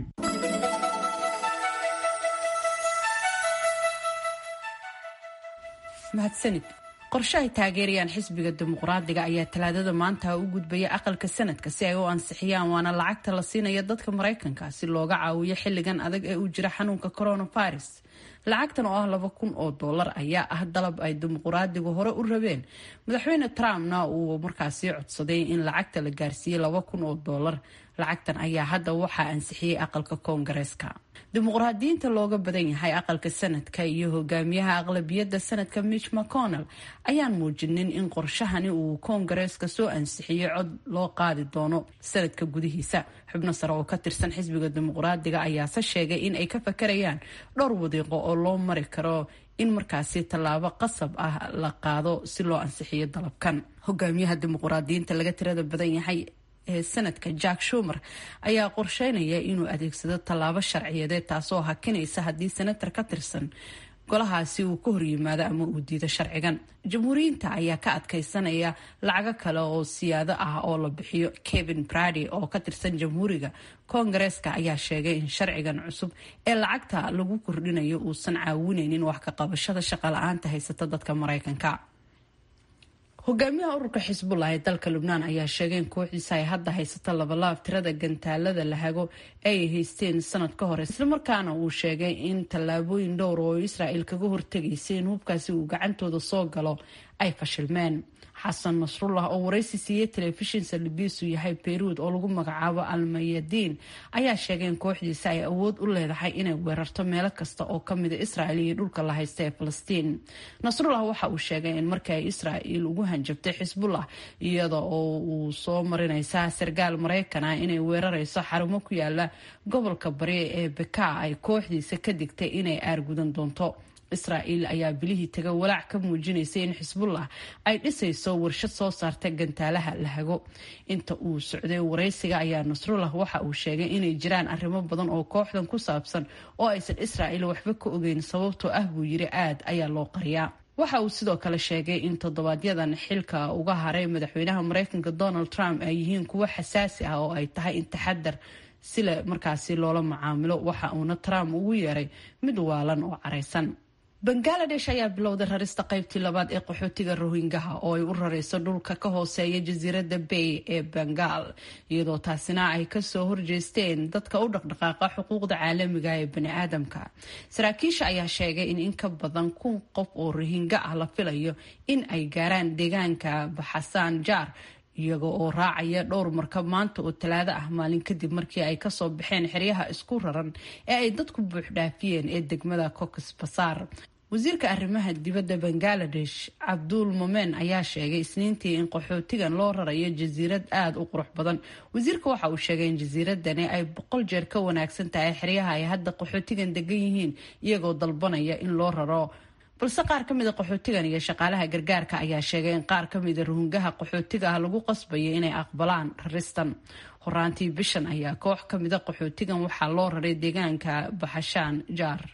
mahadsanid. qorshe ay taageerayaan xisbiga dimuqraadiga ayaa talaadada maanta u gudbaya aqalka sanadka si ay u ansixiyaan, waana lacagta la siinayo dadka Mareykanka si looga caawiyo xilligan adag ee uu jira xanuunka coronavirus. lacagtan oo ah $2,000 ayaa ah dalab ay dimuqraadigu hore u rabeen. madaxweyne Trumpna uu markaasi codsaday in lacagta la gaarsiiyo $2,000. lacagtan ayaa hadda waxaa ansixiyay aqalka koongareeska. dimuqraadiyiinta looga badan yahay aqalka sanadka iyo hogaamiyaha aqlabiyadda sanadka Mitch McConnell ayaan muujinin in qorshahani uu koongareeska soo ansixiyay cod loo qaadi doono sanadka gudihiisa. xubno sare oo ka tirsan xisbiga dimuqraadiga ayaase sheegay in ay ka fakarayaan dhowr wadiiqo oo loo mari karo in markaasi tallaabo qasab ah la qaado si loo ansixiyo dalabkan. hogaamiyaha dimuqraadiyiinta laga tirada badan yahay ee sanadka Jack Schumer ayaa qorsheynaya inuu adeegsado tallaabo sharciyeed taasoo hakinaysa haddii senator ka tirsan golahaasi uu ka horyimaado ama uu diido sharcigan. jamhuuriyiinta ayaa ka adkaysanaya lacago kale oo siyaado ah oo la bixiyo. Kevin Brady oo ka tirsan jamhuuriga koongareeska ayaa sheegay in sharcigan cusub ee lacagta lagu kordhinayo uusan caawinaynin wax ka qabashada shaqo la'aanta haysata dadka Mareykanka. hogaamiyaha ururka Xisbullah ee dalka Lubnaan ayaa sheegay in kooxdiisa ay hadda haysato labalaab tirada gantaalada la hago ay haysteen sanad ka hor, isla markaana uu sheegay in tallaabooyin dhowr oo Israa'iil kaga hortagaysay in hubkaasi uu gacantooda soo galo ay fashilmeen. xasan nasrullah oo waraysi siiyay telefishin salbiisu yahay Beirut oo lagu magacaabo Al-Mayadin ayaa sheegay in kooxdiisa ay awood u leedahay inay weerarto meelo kasta oo ka mid ah Israa'iil iyo dhulka la haysta ee Falastiin. Nasrullah waxa uu sheegay in markii ay Israa'iil ugu hanjabtay Xisbullah iyada oo uu soo marinaysa sargaal Mareykan ah inay weerarayso xarumo ku yaala gobolka bari ee Bekaa ay kooxdiisa ka digtay inay aargudan doonto. Israa'iil ayaa bilihii taga walaac ka muujinaysay in Xisbullah ay dhisayso warshad soo saarta gantaalaha la hago. inta uu socday waraysiga ayaa Nasrullah waxa uu sheegay inay jiraan arrimo badan oo kooxdan ku saabsan oo aysan Israa'iil waxba ka ogeyn, sababtoo ah buu yiri aad ayaa loo qariyaa. waxa uu sidoo kale sheegay in toddobaadyadaan xilka uga haray madaxweynaha Mareykanka Donald Trump ay yihiin kuwo xasaasi ah oo ay tahay in taxadar sila markaasi loola macaamilo. waxa uuna Trump ugu yeeray mid waalan oo careysan. Bangladesh ayaa bilowday rarista qaybtii labaad ee qaxootiga Rohingya oo ay u rarayso dhulka ka hooseeya jasiiradda Bay ee Bengal, iyadoo taasina ay ka soo horjeesteen dadka u dhaqdhaqaaqa xuquuqda caalamiga ee bani'aadamka. saraakiisha ayaa sheegay in ka badan 1,000 qof oo Rohingya ah la filayo in ay gaaraan deegaanka Bhasan Jar iyaga oo raacaya dhowr markab maanta oo Talaado ah, maalin kadib markii ay kasoo baxeen xeryaha isku raran ee ay dadku buux dhaafiyeen ee degmada Cox's Bazar. wasiirka arrimaha dibadda Bangladesh Abdul Momen ayaa sheegay Isniintii in qaxootigan loo rarayo jasiirad aad u qurux badan. wasiirka waxa uu sheegay in jasiiradani ay 100 jeer ka wanaagsan tahay xeryaha ay hadda qaxootigan degan yihiin, iyagoo dalbanaya in loo raro. balse qaar ka mid ah qaxootigan iyo shaqaalaha gargaarka ayaa sheegay in qaar ka mid ah Rohingya qaxootiga ah lagu qasbayo inay aqbalaan raristan. horaantii bishan ayaa koox ka mid ah qaxootigan waxaa loo raray deegaanka Bhasan Jar.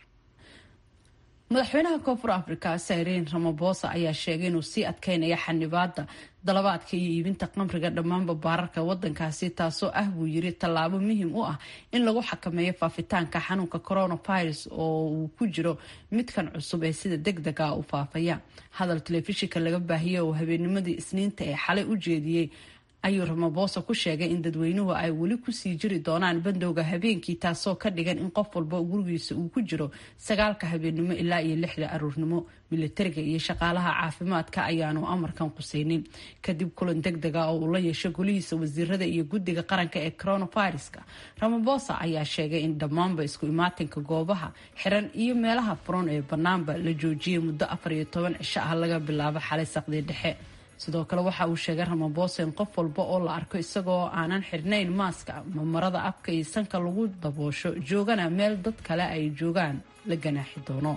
madaxweynaha Koonfur Afrika Cyril Ramaphosa ayaa sheegay inuu sii adkeynaya xanibaadda dalabaadka iyo iibinta qamriga dhammaanba baararka wadankaasi, taasoo ah buu yiri tallaabo muhiim u ah in lagu xakameeyo faafitaanka xanuunka coronavirus oo uu ku jiro midkan cusub ee sida degdega u faafaya. hadal telefishinka laga baahiyay oo habeennimadii Isniinta ee xalay u jeediyay ayuu Ramaphosa ku sheegay in dadweynuhu ay weli ku sii jiri doonaan bandowga habeenkii, taasoo ka dhigan in qof walba gurigiisa uu ku jiro 9 habeenimo ilaa 6 aroornimo. militariga iyo shaqaalaha caafimaadka ayaanu amarkan qusaynin. kadib kulan degdega oo uu la yeeshay golihiisa wasiirada iyo guddiga qaranka ee coronaviruska, Ramaphosa ayaa sheegay in dhammaanba isku imaatinka goobaha xiran iyo meelaha furan ee banaanba la joojiyay muddo 14 cisho ah laga bilaabo xalay saqdi dhexe. sidoo kale waxa uu sheegay Ramaphosa in qof walba oo la arko isagoo aanan xirnayn maaska ama marada afka iyo sanka lagu daboosho joogana meel dad kale ay joogaan la ganaaxi doono.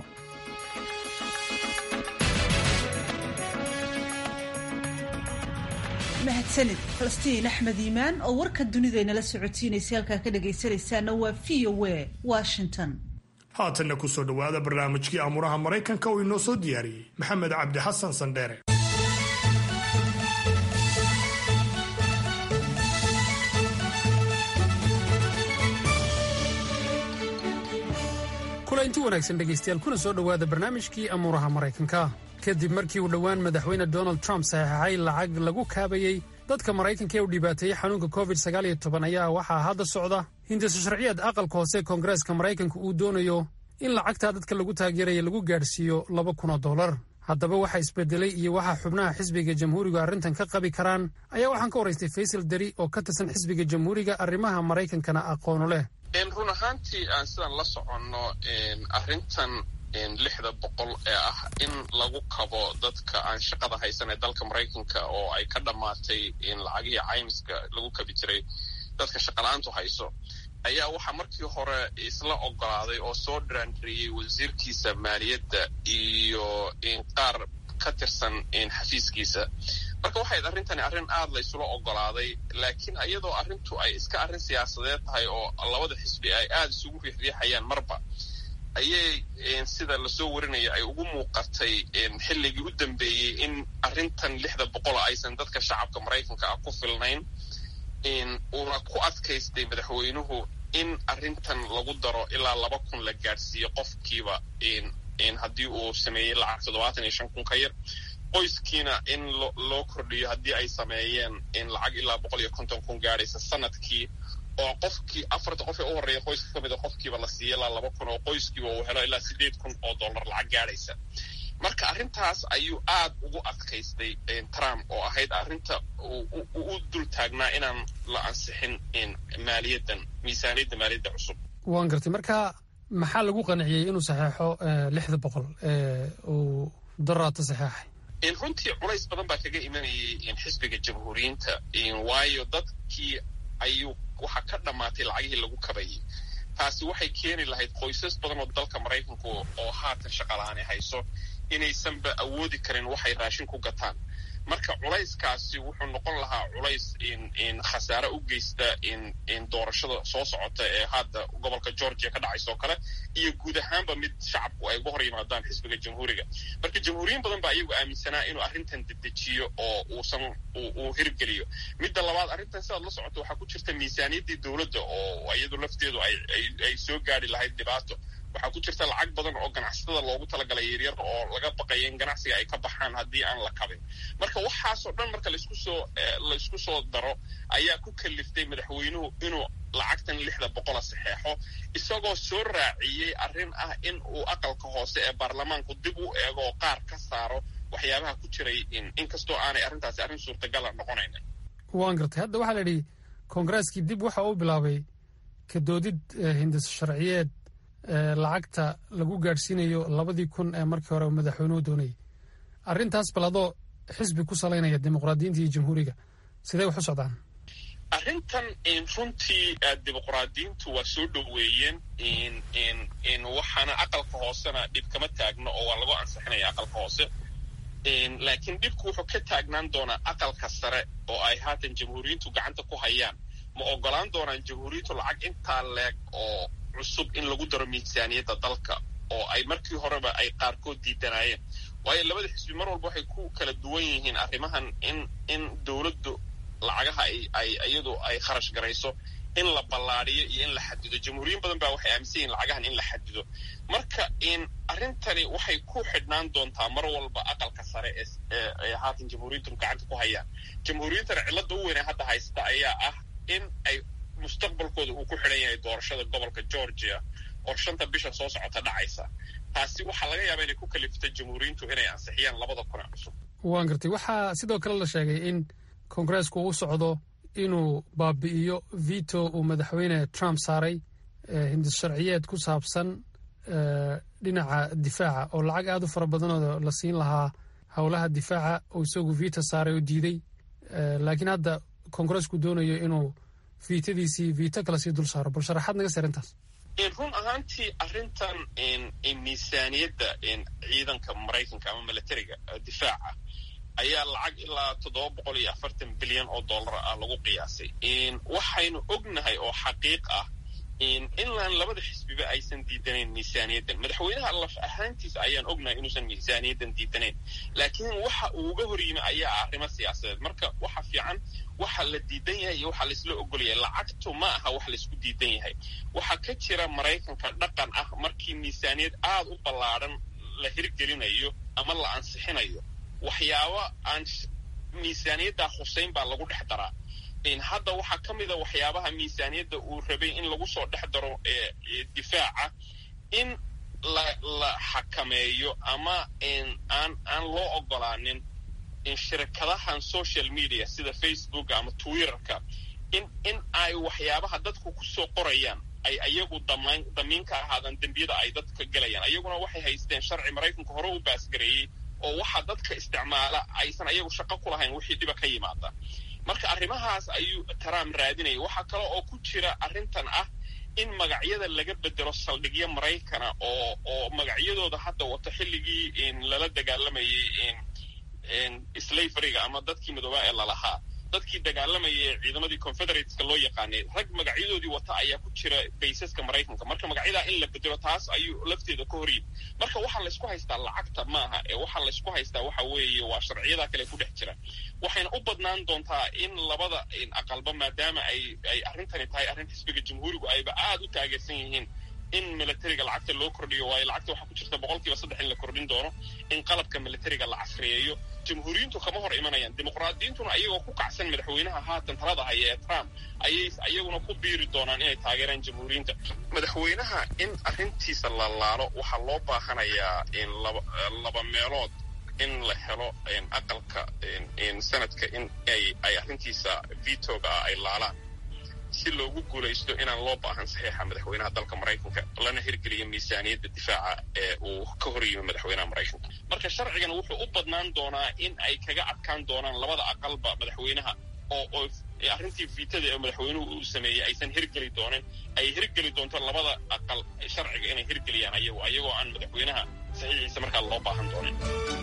mahadsanid Falastiin Axmed Iimaan oo warka dunidayna la socotiinaysa halka ka dhageysanaysaana waa VOA Washington. haatanna ku soo dhawaada barnaamijkii amuraha Mareykanka oo inoo soo diyaariyay Maxamed Cabdi Xasan Sandheere. kulanti wanaagsan dhegaystayaal kuna soo dhowaada barnaamijkii amuuraha maraykanka kadib markii uu dhowaan madaxweyne donald trump saxeexay lacag lagu kaabayey dadka maraykanka ee u dhibaateeyey xanuunka covid-19 ayaa waxaa hadda socda hindisa sharciyeed aqalka hoose koongareeska maraykanka uu doonayo in lacagtaa dadka lagu taageeraya lagu gaadhsiiyo $2,000 haddaba waxa isbedelay iyo waxa xubnaha xisbiga jamhuuriga arrintan ka qabi karaan ayaa waxaan ka waraystay faysal dari oo ka tirsan xisbiga jamhuuriga arrimaha maraykankana aqoonu leh. run ahaantii aan sidaan la soconno arrintan 600 ee ah in lagu kabo dadka aan shaqada haysan ee dalka maraykanka oo ay ka dhammaatay in lacagihii caymiska lagu kabi jiray dadka shaqala-aantu hayso ayaa waxaa markii hore isla ogolaaday oo soo dhiraandiriyey wasiirkiisa maaliyadda iyo qaar ka tirsan xafiiskiisa. marka waxay arrintani arrin aad la isula ogolaaday, laakiin iyadoo arrintu ay iska arrin siyaasadeed tahay oo labada xisbi ay aad isugu riixriixayaan marba ayay sida lasoo warinaya ay ugu muuqatay xilligii u dambeeyey in arrintan 600 aysan dadka shacabka maraykanka ah ku filnayn, uuna ku adkaystay madaxweynuhu in arrintan lagu daro ilaa 2,000 la gaadhsiiyo qofkiiba haddii uu sameeyey lacag 75,000 ka yar, qoyskiina in loo kordhiyo haddii ay sameeyeen lacag ilaa 150,000 gaadhaysa sanadkii, oo qofkii 4 qof ee u horreeya qoyska ka mid a qofkiiba la siiyo ilaa 2,000 oo qoyskiiba uu helo ilaa $8,000 lacag gaadhaysa. marka arrintaas ayuu aad ugu adkaystay Trump oo ahayd arrinta u dul taagnaa inaan la ansixin miisaaniyadda maaliyadda cusub. waan gartay. marka maxaa lagu qanciyey inuu saxeexo 600 uu daraata saxeexay? runtii culays badan baa kaga imanayay xisbiga jamhuuriyiinta, waayo dadkii ayuu waxa ka dhammaatay lacagihii lagu kabayay. taasi waxay keeni lahayd qoysas badan oo dalka maraykanka oo haatan shaqalaani hayso inaysanba awoodi karin waxay raashin ku gataan. marka culayskaasi wuxuu noqon lahaa culays khasaare u geysta doorashada soo socota ee hadda gobolka Georgia ka dhacayso kale, iyo guud ahaanba mid shacabku ay uga hor yimaadaan xisbiga jamhuuriga. marka jamhuuriyiin badan baa iyagu aaminsanaa inuu arrintan dedejiyo oo uu hirgeliyo. midda labaad, arrintan sidaad la socoto waxaa ku jirta miisaaniyaddii dowladda oo iyadu lafteedu ay soo gaadhi lahayd dhibaato. waxaa ku jirta lacag badan oo ganacsatada loogu talagalay yaryar oo laga baqaya in ganacsiga ay ka baxaan haddii aan la kabin. marka waxaasoo dhan marka laisku soo daro ayaa ku kaliftay madaxweynuhu inuu lacagtan 600 saxeexo, isagoo soo raaciyey arrin ah in uu aqalka hoose ee baarlamaanku dib u eego oo qaar ka saaro waxyaabaha ku jiray, inkastoo aanay arrintaasi arrin suurtagala noqonayn. waan gartay. hadda waxaa la yidhi koongareskii dib waxa uu bilaabay ka doodid hindis sharciyeed lacagta lagu gaadhsiinayo 2,000 ee markii hore madaxweynuhu doonayay. arrintaas bal adoo xisbi ku salaynaya dimuqraadiyiinta iyo jamhuuriga, sidee wax u socdaan? arrintan runtii dimuqraadiyiintu waa soo dhoweeyeen, waxaana aqalka hoosena dhib kama taagno oo waa lagu ansixinaya aqalka hoose, laakiin dhibku wuxuu ka taagnaan doonaa aqalka sare oo ay haatan jamhuuriyiintu gacanta ku hayaan. ma ogolaan doonaan jamhuuriyiintu lacag intaa leeg oo cusub in lagu daro miisaaniyadda dalka oo ay markii horeba ay qaarkood diidanayeen? waayo labada xisbi mar walba waxay ku kala duwan yihiin arrimahan in dowladdu lacagaha iyadu ay kharash garayso in la ballaadhiyo iyo in la xadido. jamhuuriyiin badan baa waxay aaminsan yihiin lacagahan in la xadido. marka arrintani waxay ku xidhnaan doontaa mar walba aqalka sare ee haatan jamhuuriyintu gacanta ku hayaan. jamhuuriyintana cilada u weynee hadda haysta ayaa ah in ay mustaqbalkooda uu ku xidhan yahay doorashada gobolka Georgia oo 5 bisha soo socota dhacaysa. taasi waxaa laga yaabaa inay ku kalifta jamhuuriyintu inay ansixiyaan 2,000 cusub. waan gartay. waxaa sidoo kale la sheegay in koongareesku uu socdo inuu baabi'iyo veto uu madaxweyne Trump saaray hindis sharciyeed ku saabsan dhinaca difaaca oo lacag aad u fara badan oo la siin lahaa howlaha difaaca oo isagu veto saaray oo diiday, laakiin hadda koongareesku doonayo inuu veto kale sii dul saaro. bal sharaxaad naga sar intaas. run ahaantii arrintan miisaaniyadda ciidanka maraykanka ama militariga difaaca ayaa lacag ilaa $740 bilyan oo dollar ah lagu qiyaasay. waxaynu ognahay oo xaqiiq ah inlaan labada xisbiba aysan diidanayn miisaaniyaddan. madaxweynaha laf ahaantiisa ayaan ognahay inuusan miisaaniyaddan diidanayn, laakiin waxa uu uga hor yimi ayaa ah arrimo siyaasadeed. marka waxa fiican waxa la diidan yahay iyo waxa laisla ogol yahay. lacagtu ma aha wax laisku diidan yahay. waxaa ka jira maraykanka dhaqan ah markii miisaaniyad aad u ballaadhan la hirgelinayo ama la ansixinayo, waxyaabo aan miisaaniyaddaa khuseyn baa lagu dhex daraa. hadda waxaa ka mida waxyaabaha miisaaniyadda uu rabay in lagu soo dhex daro difaaca, in la xakameeyo ama aan loo ogolaanin in shirkadahan social media sida Facebook ama Twitterka in ay waxyaabaha dadku ku soo qorayaan ay ayagu damiin ka ahaadaan dembiyada ay dadka galayaan. ayaguna waxay haysteen sharci maraykanka hore u baasgareeyey oo waxa dadka isticmaala aysan ayagu shaqo ku lahayn wixii dhiba ka yimaada. marka arrimahaas ayuu Trump raadinayay. waxaa kale oo ku jira arrintan ah in magacyada laga bedelo saldhigyo Maraykana oo magacyadooda hadda wata xilligii lala dagaalamayay slaveryga ama dadkii midoobaa ee lalahaa, dadkii dagaalamayay ciidamadii confederateska loo yaqaanay, rag magacyadoodii wata ayaa ku jira baysaska Maraykanka. marka magacyadaa in la bedelo taas ayuu lafteeda ka horyimi. marka waxaa laysku haystaa lacagta maaha ee waxaa laysku haystaa waxa weeye waa sharciyada kale ku dhex jira. waxayna u badnaan doontaa in labada aqalba, maadaama ay arrintani tahay arrin xisbiga jamhuurigu ayba aad u taageersan yihiin in militariga lacagta loo kordhiyo, waayo lacagta waxaa ku jirta 3% in la kordhin doono, in qalabka militariga la casriyeeyo. jamhuuriyiintu kama hor imanayaan. dimuqraadiyiintuna ayagoo ku kacsan madaxweynaha haatan talada haya ee Trump ayay ayaguna ku biiri doonaan inay taageeraan jamhuuriyiinta. madaxweynaha in arrintiisa la laalo waxaa loo baahanayaa in laba meelood in la helo aqalka sanadka in ay arrintiisa vetoga ay laalaan si loogu guulaysto inaan loo baahan saxiixa madaxweynaha dalka Maraykanka lana hirgeliyo miisaaniyadda difaaca ee uu ka hor yimi madaxweynaha Maraykanka. marka sharcigan wuxuu u badnaan doonaa in ay kaga adkaan doonaan labada aqalba madaxweynaha oo arrintii viitada ee madaxweynuhu uu sameeyey aysan hirgeli doonin, ay hirgeli doonto labada aqal sharciga inay hirgeliyaan ayagoo aan madaxweynaha saxiixiisa markaa loo baahan doonin.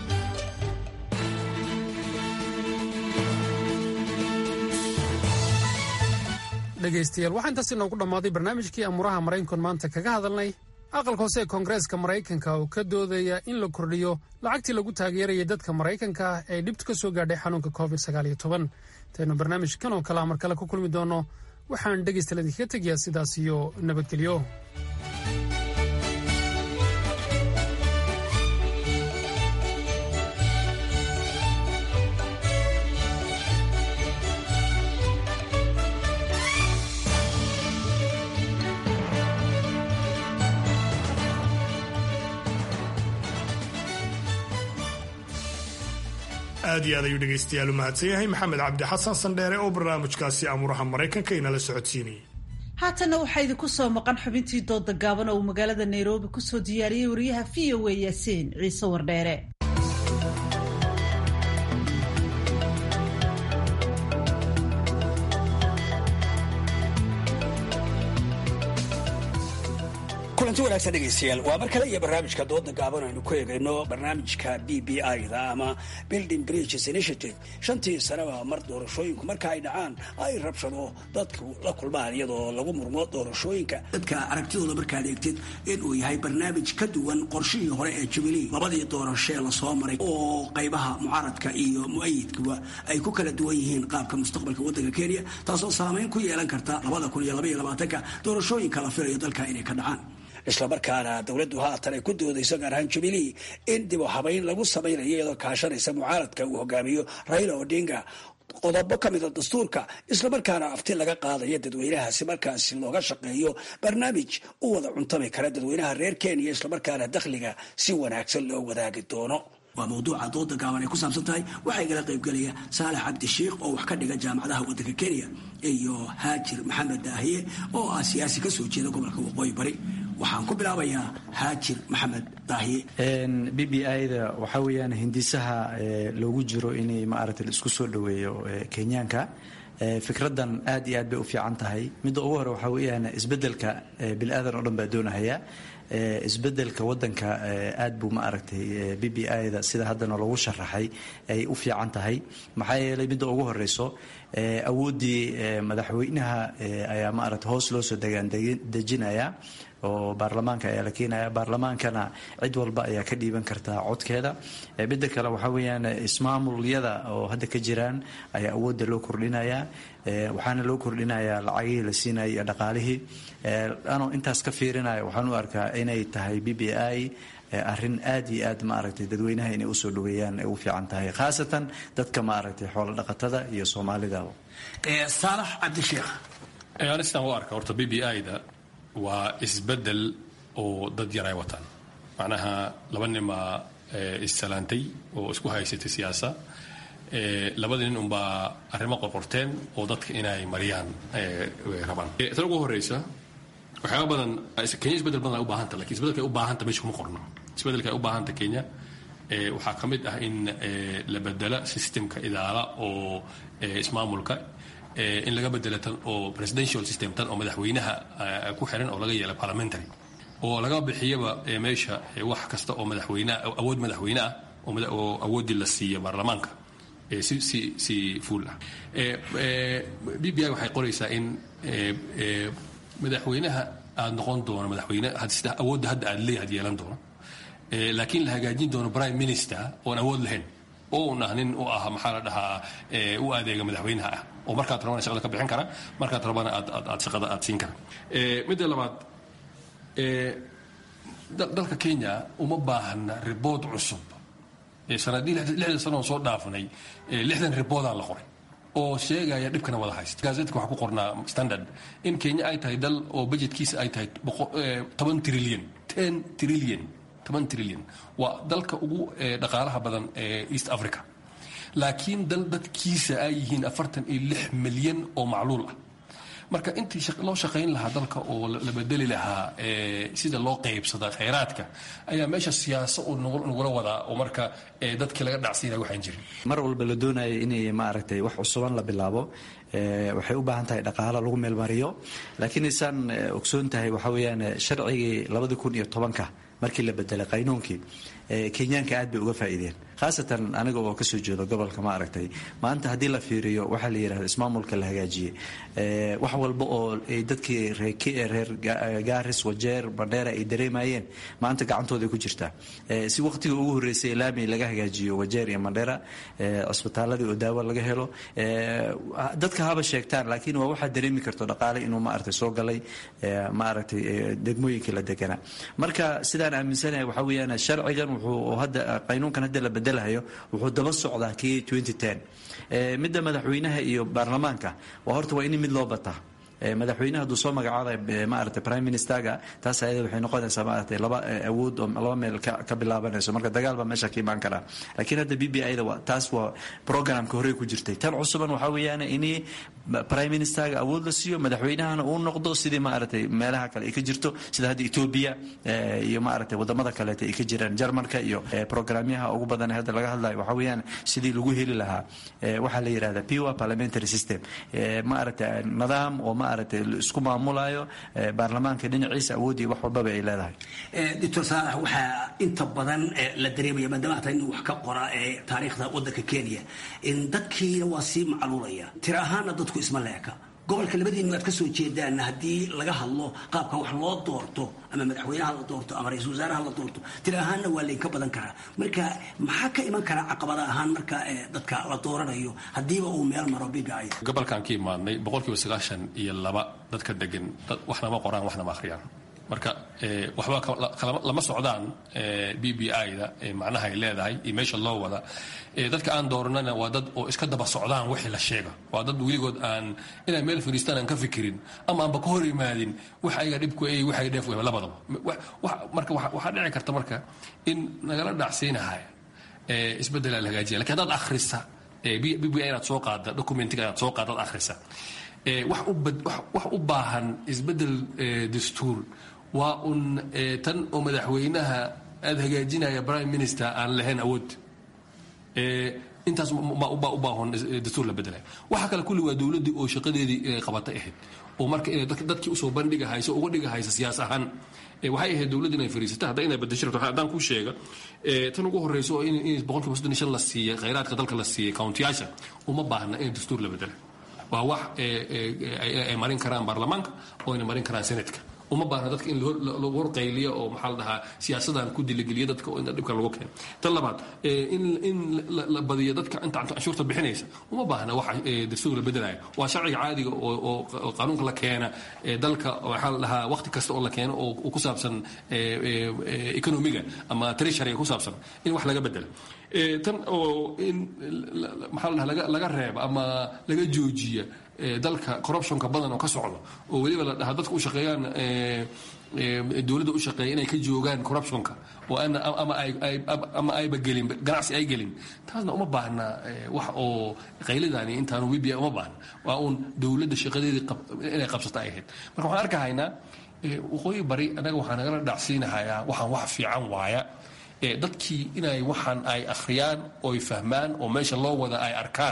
dhegaystayaal waxaa intaas inoogu dhammaaday barnaamijkii amuuraha maraykankan maanta kaga hadalnay aqalka hoose ee koongareeska maraykanka oo ka doodaya in la kordhiyo lacagtii lagu taageerayay dadka maraykanka ah ee dhibtu ka soo gaadhay xanuunka covid-19. intaynu barnaamijkan oo kale mar kale ku kulmi doonno waxaan dhegaystayaal idinkaga tegayaa sidaas iyo nabadgelyo. aad iyo aad ayuu dhegaystayaal u mahadsan yahay maxamed cabdi xasan sandheere oo barnaamijkaasi amuuraha maraykanka inala socodsiinayay. haatanna waxaa idinku soo maqan xubintii dooda gaaban oo uu magaalada nairobi kusoo diyaariyey wariyaha v o a yaasiin ciise wardheere. kulanti wanaagsan dhegaystayaal waa mar kale iyo barnaamijka dooda gaaban aynu ku eegayno barnaamijka BBI-da ama Building Bridges Initiative. 5 sanaba mar doorashooyinku marka ay dhacaan ay rabshado dadku la kulmaan iyadoo lagu murmo doorashooyinka. dadka aragtidooda markaad eegtid inuu yahay barnaamij ka duwan qorshihii hore ee Jubilee labadii doorasho la soo maray oo qaybaha mucaaradka iyo mu'ayidkuba ay ku kala duwan yihiin qaabka mustaqbalka waddanka Kenya, taasoo saameyn ku yeelan karta 2022 doorashooyinka la filayo dalka inay ka dhacaan. isla markaana dawladdu haatan ay ku doodayso gaar ahaan Jubilee in dib u habayn lagu samaynayo iyadoo kaashanaysa mucaaradka uu hogaamiyo Raila Odinga qodobo ka mid ah dastuurka, isla markaana afti laga qaadayo dadweynaha si markaasi looga shaqeeyo barnaamij u wada cuntami kara dadweynaha reer Kenya, isla markaana dakhliga si wanaagsan loo wadaagi doono. waa mawduuca dooda gaaban ay ku saabsan tahay. waxaa igala qaybgelaya Saalax Cabdi Sheekh oo wax ka dhiga jaamacadaha waddanka Kenya iyo Haajir Maxamed Daahiye oo ah siyaasi ka soo jeeda gobolka Waqooyi Bari. waxaan ku bilaabayaa Haajir Maxamed Daahiye. BBI-da waxaa weeyaan hindisaha loogu jiro inay maaragtay isku soo dhaweeyo Kenyaanka. fikradan aad iyo aad bay u fiican tahay. midda ugu hore waxaa weeyaan isbedelka bilaadan oo dhan baa doonahaya. isbedelka wadanka aad buu maaragtay BBI-da sida haddana lagu sharaxay ay u fiican tahay. maxaa yeelay midda ugu horeyso awooddii madaxweynaha ayaa maaragtay hoos loo soo dejinaya oo baarlamaanka ayaa la keenaya baarlamaankana cid walba ayaa ka dhiiban kartaa codkeeda midda kale waxaa weeyaan ismaamulyada oo hadda ka jiraan ayaa awoodda loo kordhinayaa waxaana loo kordhinayaa lacagihii la siinayay iyo dhaqaalihii anoo intaas ka fiirinaya waxaan u arkaa inay tahay BBI arrin aad iyo aad maaragtay dadweynaha inay usoo dhaweeyaan ay u fiican tahay khaasatan dadka maaragtay xoolo dhaqatada iyo soomaalida. saalax cabdisheekh anistaan u arka horta BBI-da waa isbedel oo dad yar ay wataan macnaha laba nimaa issalaantay oo isku haysatay siyaasa labada nin unbaa arrimo qorqorteen oo dadka inay mariyaan rabaan tan ugu horeysa waxyaaba badan Kenya isbedel badan ay u baahanta laakiin isbedelka ay u baahanta meesha kuma qorno isbedelka ay u baahanta Kenya waxaa ka mid ah in la bedela systemka idaara oo ismaamulka in laga bedelo tan oo presidential system tan oo madaxweynaha ku xiran oo laga yeelo parliamentary oo laga bixiyaba meesha wax kasta oo madaxweynaha awood madaxweyne ah oo awoodii la siiyo baarlamaanka si full ah BBI waxay qoraysaa in madaxweynaha aad noqon doono madaxweyne hadda awoodda hadda aad leeyahay yeelan doono laakiin la hagaajin doono prime minister oon awood lahayn oo nin u ah maxaa la dhahaa u adeega madaxweynaha ah oo markaad rabana shaqada ka bixin kara markaad rabana aad shaqada aad siin kara midda labaad dalka Kenya uma baahna report cusub sanadii 6 sano soo dhaafnay 60 report la qoray oo sheegaya dhibkana wada haysta gazetka waxa ku qornaa standard in Kenya ay tahay dal oo budgetkiisa ay tahay 10 trillion waa dalka ugu dhaqaalaha badan ee East Africa laakiin dadkiisa ay yihiin 46 milyan oo macluul ah marka intii loo shaqayn lahaa dalka oo la bedeli lahaa sida loo qaybsada kheyraadka ayaa meesha siyaasad oo nagula wadaa oo marka dadkii laga dhacsiinaya waxaan jirin mar walba la doonayo inay maaragtay wax cusuban la bilaabo waxay u baahan tahay dhaqaale lagu meelmariyo laakiin isaan ogsoon tahay waxa weeyaan sharcigii 2010ka markii la bedelay qaynuunkii Kenyaanka aad bay uga faa'iideen khaasatan aniga oo ka soo jeedo gobolka ma aragtay maanta haddii la fiiriyo waxa la yiraahdo ismaamulka la hagaajiyay wax walba oo dadkii reer Garis Wajeer Bandera ay dareemayeen maanta gacantooda ku jirta si waqtiga ugu horeysay laami laga hagaajiyo Wajeer iyo Mandera isbitaaladii oo daawo laga helo dadka haba sheegtaan laakiin waa waxa dareemi karto dhaqaale inuu ma aragtay soo galay ma aragtay degmooyinka la degana marka sidaan aaminsanahay waxa weeyaan sharcigan wuxuu hadda qaynuunkan hadda la bedelayo wuxuu daba socdaa kii 2010 midda madaxweynaha iyo baarlamaanka waa horta waa in mid loo bataa madaxweynaha hadduu soo magacaabay maaragtay prime ministerga taas ayada waxay noqonaysaa maaragtay laba awood oo laba meel ka bilaabanayso marka dagaal baa meesha ka imaan kara laakiin hadda BBI-da taas waa programka hore ku jirtay tan cusuban waxa weeyaan in prime ministerga awood la siiyo madaxweynahana uu noqdo sidii maaragtay meelaha kale ay ka jirto sida hadda Ethiopia iyo maaragtay wadamada kale ay ka jiraan Jarmalka iyo programyaha ugu badan hadda laga hadlayo waxa weeyaan sidii lagu heli lahaa waxa la yiraahdaa pure parliamentary system maaragtay nidaam oo maaragtay isku maamulayo baarlamaanka dhinaciisa awood iyo wax walba ay leedahay Dr. Saalax waxa inta badan la dareemaya maadaama inuu wax ka qora taariikhda wadanka Kenya in dadkii waa si macluulaya tiraahana dadku isma leeka gobolka labadiina aad ka soo jeedaan hadii laga hadlo qaabka wax loo doorto ama madaxweynaha la doorto ama ra'iisul wasaaraha la doorto tiraahana waa leen ka badan kara marka maxaa ka iman kara caqabada ahaan marka dadka la dooranayo hadiiba uu meel maro BBI gobolkan ka imaanay 92% dadka degan waxna ma qoraan waxna ma akhriyaan marka waxba lama socdaan BBI-da macnaha ay leedahay iyo meesha loo wada dadka aan dooranana waa dad oo iska daba socdaan wixii la sheega waa dad weligood aan inay meel fariistaan aan ka fikirin ama aanba ka hor imaadin wax ayaga dhibku ay wax ay dheef weyn labadaba marka waxa dhici karta marka in nagala dhacsiinahay isbedel la hagaajiyo laakiin haddaad akhrisa BBI inaad soo qaada documentiga inaad soo qaadad akhrisa wax u baahan isbedel dastuur waa un tan oo madaxweynaha aad hagaajinaya prime minister aan lahayn awood intaas ma u baahan dastuur la bedelay waxa kale kulli waa dawladii oo shaqadeedii qabatay ahayd oo marka inay dadkii usoo bandhigahayso uga dhigahaysa siyaas ahaan waxay ahayd dawladda inay fariisata hadda inay bedesho haddaan kuu sheega tan ugu horreyso in 100% la siiyey kheyraadka dalka la siiyey countiyaasha uma baahna in dastuur la bedelay waa wax ay marin karaan baarlamaanka oo ayna marin karaan senatka uma baahna dadka in lagu horqayliyo oo maxaa la dhahaa siyaasadan ku diligeliyo dadka oo inta dhibka lagu keeno tan labaad in la badiyo dadka inta canshuurta bixinaysa uma baahna waxa dastuur la bedelaya waa sharciga caadiga oo qaanuunka la keena dalka waxaa la dhahaa waqti kasta oo la keeno oo ku saabsan economiga ama treasury ku saabsan in wax laga bedelo tan oo in maxaa la dhahaa laga reebo ama laga joojiya dalka corruptionka badan oo ka socdo oo weliba la dhahaa dadka u shaqeeyaan dowladda u shaqeeya inay ka joogaan corruptionka oo ama ayba gelin ganacsi ay gelin taasna uma baahna wax oo qaylidaani intaanu wibia uma baahna waa uun dowladda shaqadeedii inay qabsata ay ahayd marka waxaan arkahaynaa waqooyi bari annaga waxaa nagala dhacsiinahayaa waxaan wax fiican waaya dadkii inay waxaan ay akhriyaan oy fahmaan oo meesha loo wada ay arkaan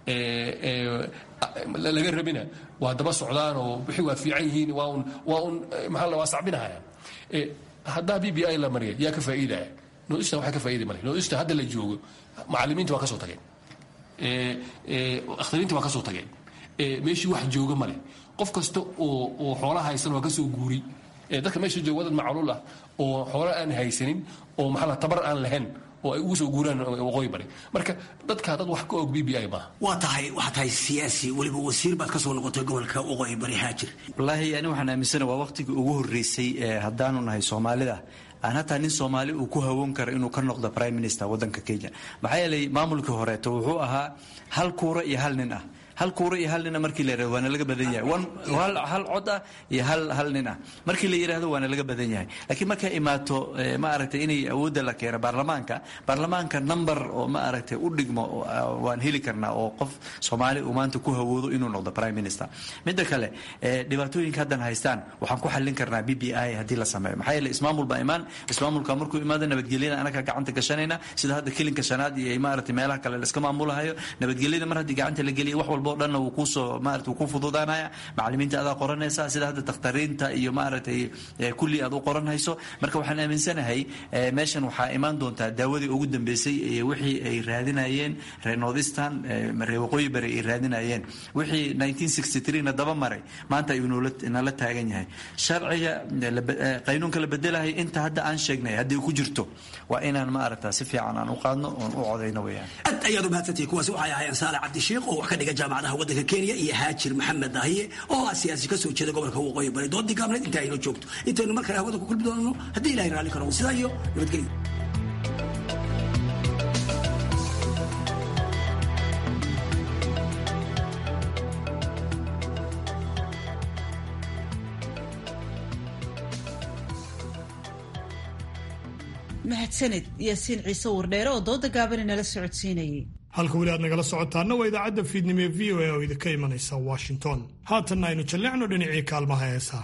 laga rabina waa daba socdaan oo wixii waa fiican yihiin waa un maxaa waa sacbinahaya haddaa BBI la mariya yaa ka faa'iidaya noodista waxaa ka faa'iidi male noodista hadda la joogo macallimiinta waa ka soo tageen akhtariinta waa ka soo tageen meeshii wax jooga male qof kasta oo xoolaha haysan waa ka soo guuri dadka meesha jooga wadad macluul ah oo xoolo aan haysanin oo maxaa la tabar aan lahayn oo ay ugu soo guuraan waqooyi bari marka dadka dad wax ka og BBI maaha waxaa tahay siyaasi weliba wasiir baad ka soo noqotay gobolka waqooyi bari haajir wallaahi ani waxaan aaminsanahay waa waqtigii ugu horreysay haddaanu nahay soomaalida aan hataa nin soomaali uu ku hawoon karo inuu ka noqdo prime minister waddanka Kenya maxaa yeelay maamulkii horeeto wuxuu ahaa hal kuura iyo hal nin ah hal kuura iyo hal nina markii la yiraahdo waana laga badan yahay hal cod ah iyo hal nin ah markii la yiraahdo waana laga badan yahay laakiin markay imaato ma aragtay inay awoodda la keeno baarlamaanka number oo ma aragtay u dhigmo waan heli karnaa oo qof Soomaali uu maanta ku hawoodo inuu noqdo prime minister midda kale dhibaatooyinka haddan haystaan waxaan ku xallin karnaa BBI haddii la sameeyo maxaa yeelay ismaamulka markuu imaado nabadgelyada anaka gacanta gashanayna sida hadda kilinka shanaad iyo ma aragtay meelaha kale la iska maamulahayo nabadgelyada mar haddii gacanta la geliyo wax walba dhanna uu ku fududaanaya macallimiinta aad qoranaysa sida hadda takhtariinta iyo maaragtay kulli aad u qoranayso marka waxaan aaminsanahay meeshan waxaa imaan doontaa daawadii ugu dambeysay ee wixii ay raadinayeen reer Northeastern reer waqooyi bari ay raadinayeen wixii 1963 na daba maray maanta ayuu nala taagan yahay sharciga qaynuunka la bedelahay inta hadda aan sheegnay haddii ku jirto waa inaan ma aragtaa si fiican aan u qaadno oon u codayno weeyaan aad ayaad u mahadsantihiin kuwaasi waxay ahaayeen Saale Cabdi Sheekh oo wax ka dhiga jaamacadaha waddanka Kenya iyo Haajir Maxamed Dahiye oo ah siyaasi ka soo jeeda gobolka waqooyi bari doodii gaabneed inta aynu joogto intaynu mar kale hawada ku kulmi doono haddii Ilaahay raali karo sidaa iyo nabadgelyo mahadsanid yaasiin ciise wardheere oo dooda gaaban inala socodsiinayay halka weli aad nagala socotaana waa idaacadda fiidnimo ee VOA oo idinka imanaysa Washington haatanna aynu jalleecno dhinacii kaalmaha heesaha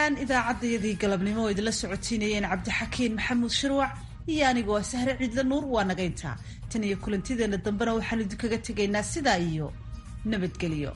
ahaan idaacaddayadii galabnimo oo idinla socotiinayeen cabdixakiin maxamuud shirwac iyo anigoo sahre ciidle nuur waa nagayntaa tan iyo kulantideena dambena waxaan idinkaga tegaynaa sidaa iyo nabadgelyo.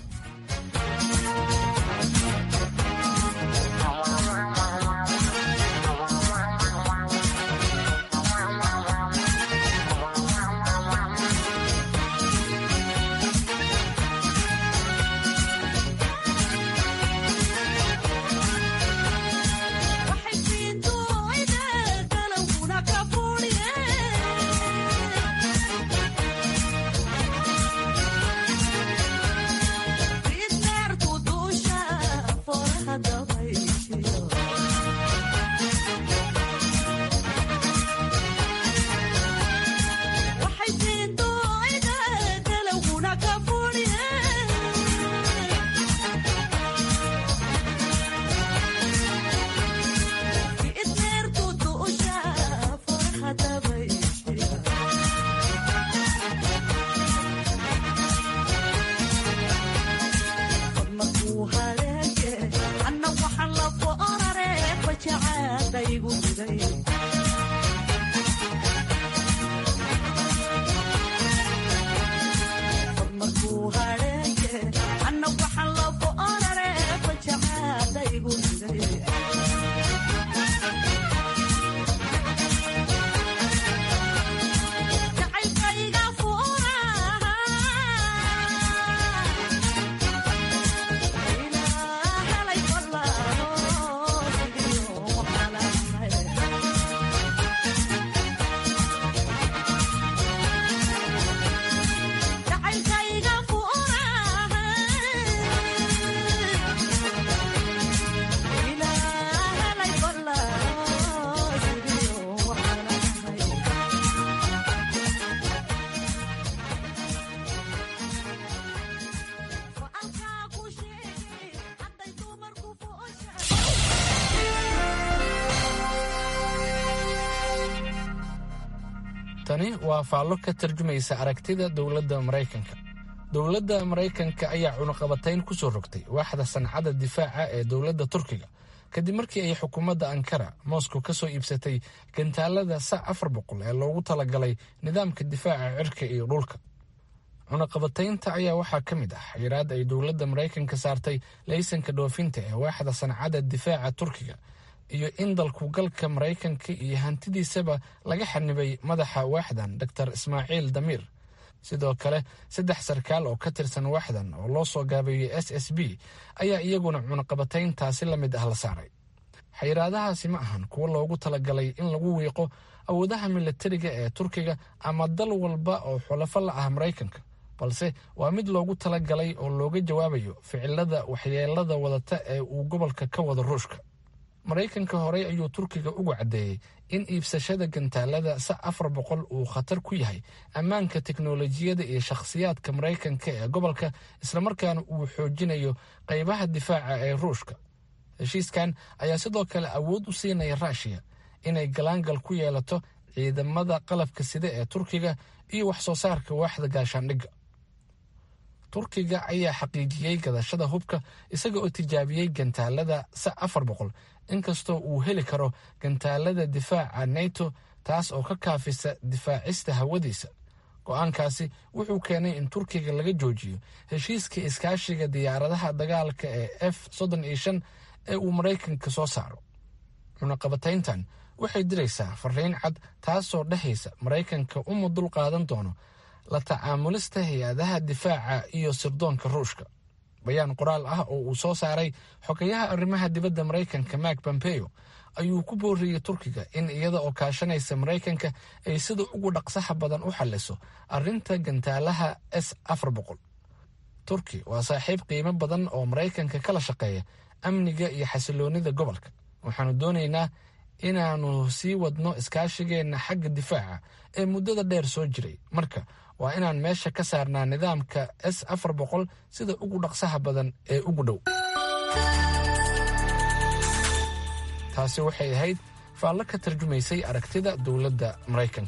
tani waa faallo ka tarjumaysa aragtida dowladda Mareykanka. Dowladda Mareykanka ayaa cunaqabatayn ku soo rogtay waaxda sancada difaaca ee dowladda Turkiga kadib markii ay xukuumadda Ankara Moscow ka soo iibsatay gantaalada Sa-400 ee loogu talagalay nidaamka difaaca cirka iyo dhulka. cunaqabataynta ayaa waxaa ka mid ah xayiraad ay dowladda Mareykanka saartay laysanka dhoofinta ee waaxda sancada difaaca Turkiga iyo in dalku galka Mareykanka iyo hantidiisaba laga xanibay madaxa waaxdan Dr. Ismaaciil Damir. sidoo kale 3 sarkaal oo ka tirsan waaxdan oo loo soo gaabeeyay SSB ayaa iyaguna cunaqabatayntaasi la mid ah la saaray. xayiraadahaasi ma ahan kuwa loogu talagalay in lagu wiiqo awoodaha militariga ee Turkiga ama dal walba oo xulafo la ah Mareykanka, balse waa mid loogu talagalay oo looga jawaabayo ficilada waxyeelada wadata ee uu gobolka ka wada Ruushka. Mareykanka horey ayuu Turkiga ugu cadeeyay in iibsashada gantaalada Sa-400 uu khatar ku yahay ammaanka tiknoolajiyada iyo shakhsiyaadka Mareykanka ee gobolka, isla markaana uu xoojinayo qaybaha difaaca ee Ruushka. heshiiskan ayaa sidoo kale awood u siinaya Russia inay galaangal ku yeelato ciidamada qalabka sida ee Turkiga iyo wax soo saarka waaxda gaashaandhigga. Turkiga ayaa xaqiijiyay gadashada hubka isaga oo tijaabiyay gantaalada Sa-400 inkastoo uu heli karo gantaalada difaaca NATO taas oo ka kaafisa difaacista hawadiisa. go'aankaasi wuxuu keenay in Turkiga laga joojiyo heshiiska iskaashiga diyaaradaha dagaalka ee F-35 ee uu Mareykanka soo saaro. cunaqabatayntan waxay diraysaa fariin cad taasoo dhexaysa Mareykanka uma dul qaadan doono la tacaamulista hay-adaha difaaca iyo sirdoonka Ruushka. bayaan qoraal ah oo uu soo saaray xogayaha arrimaha dibadda Mareykanka Mike Pompeo ayuu ku booriyay Turkiga in iyada oo kaashanaysa Mareykanka ay sida ugu dhaqsaha badan u xalliso arrinta gantaalaha S-400. Turki waa saaxiib qiimo badan oo Mareykanka kala shaqeeya amniga iyo xasiloonida gobolka. waxaanu doonaynaa inaanu sii wadno iskaashigeenna xagga difaaca ee muddada dheer soo jiray. marka waa inaan meesha ka saarnaa nidaamka S-400 sida ugu dhaqsaha badan ee ugu dhow. taasi waxay ahayd faallo ka tarjumaysay aragtida dowladda Mareykanka.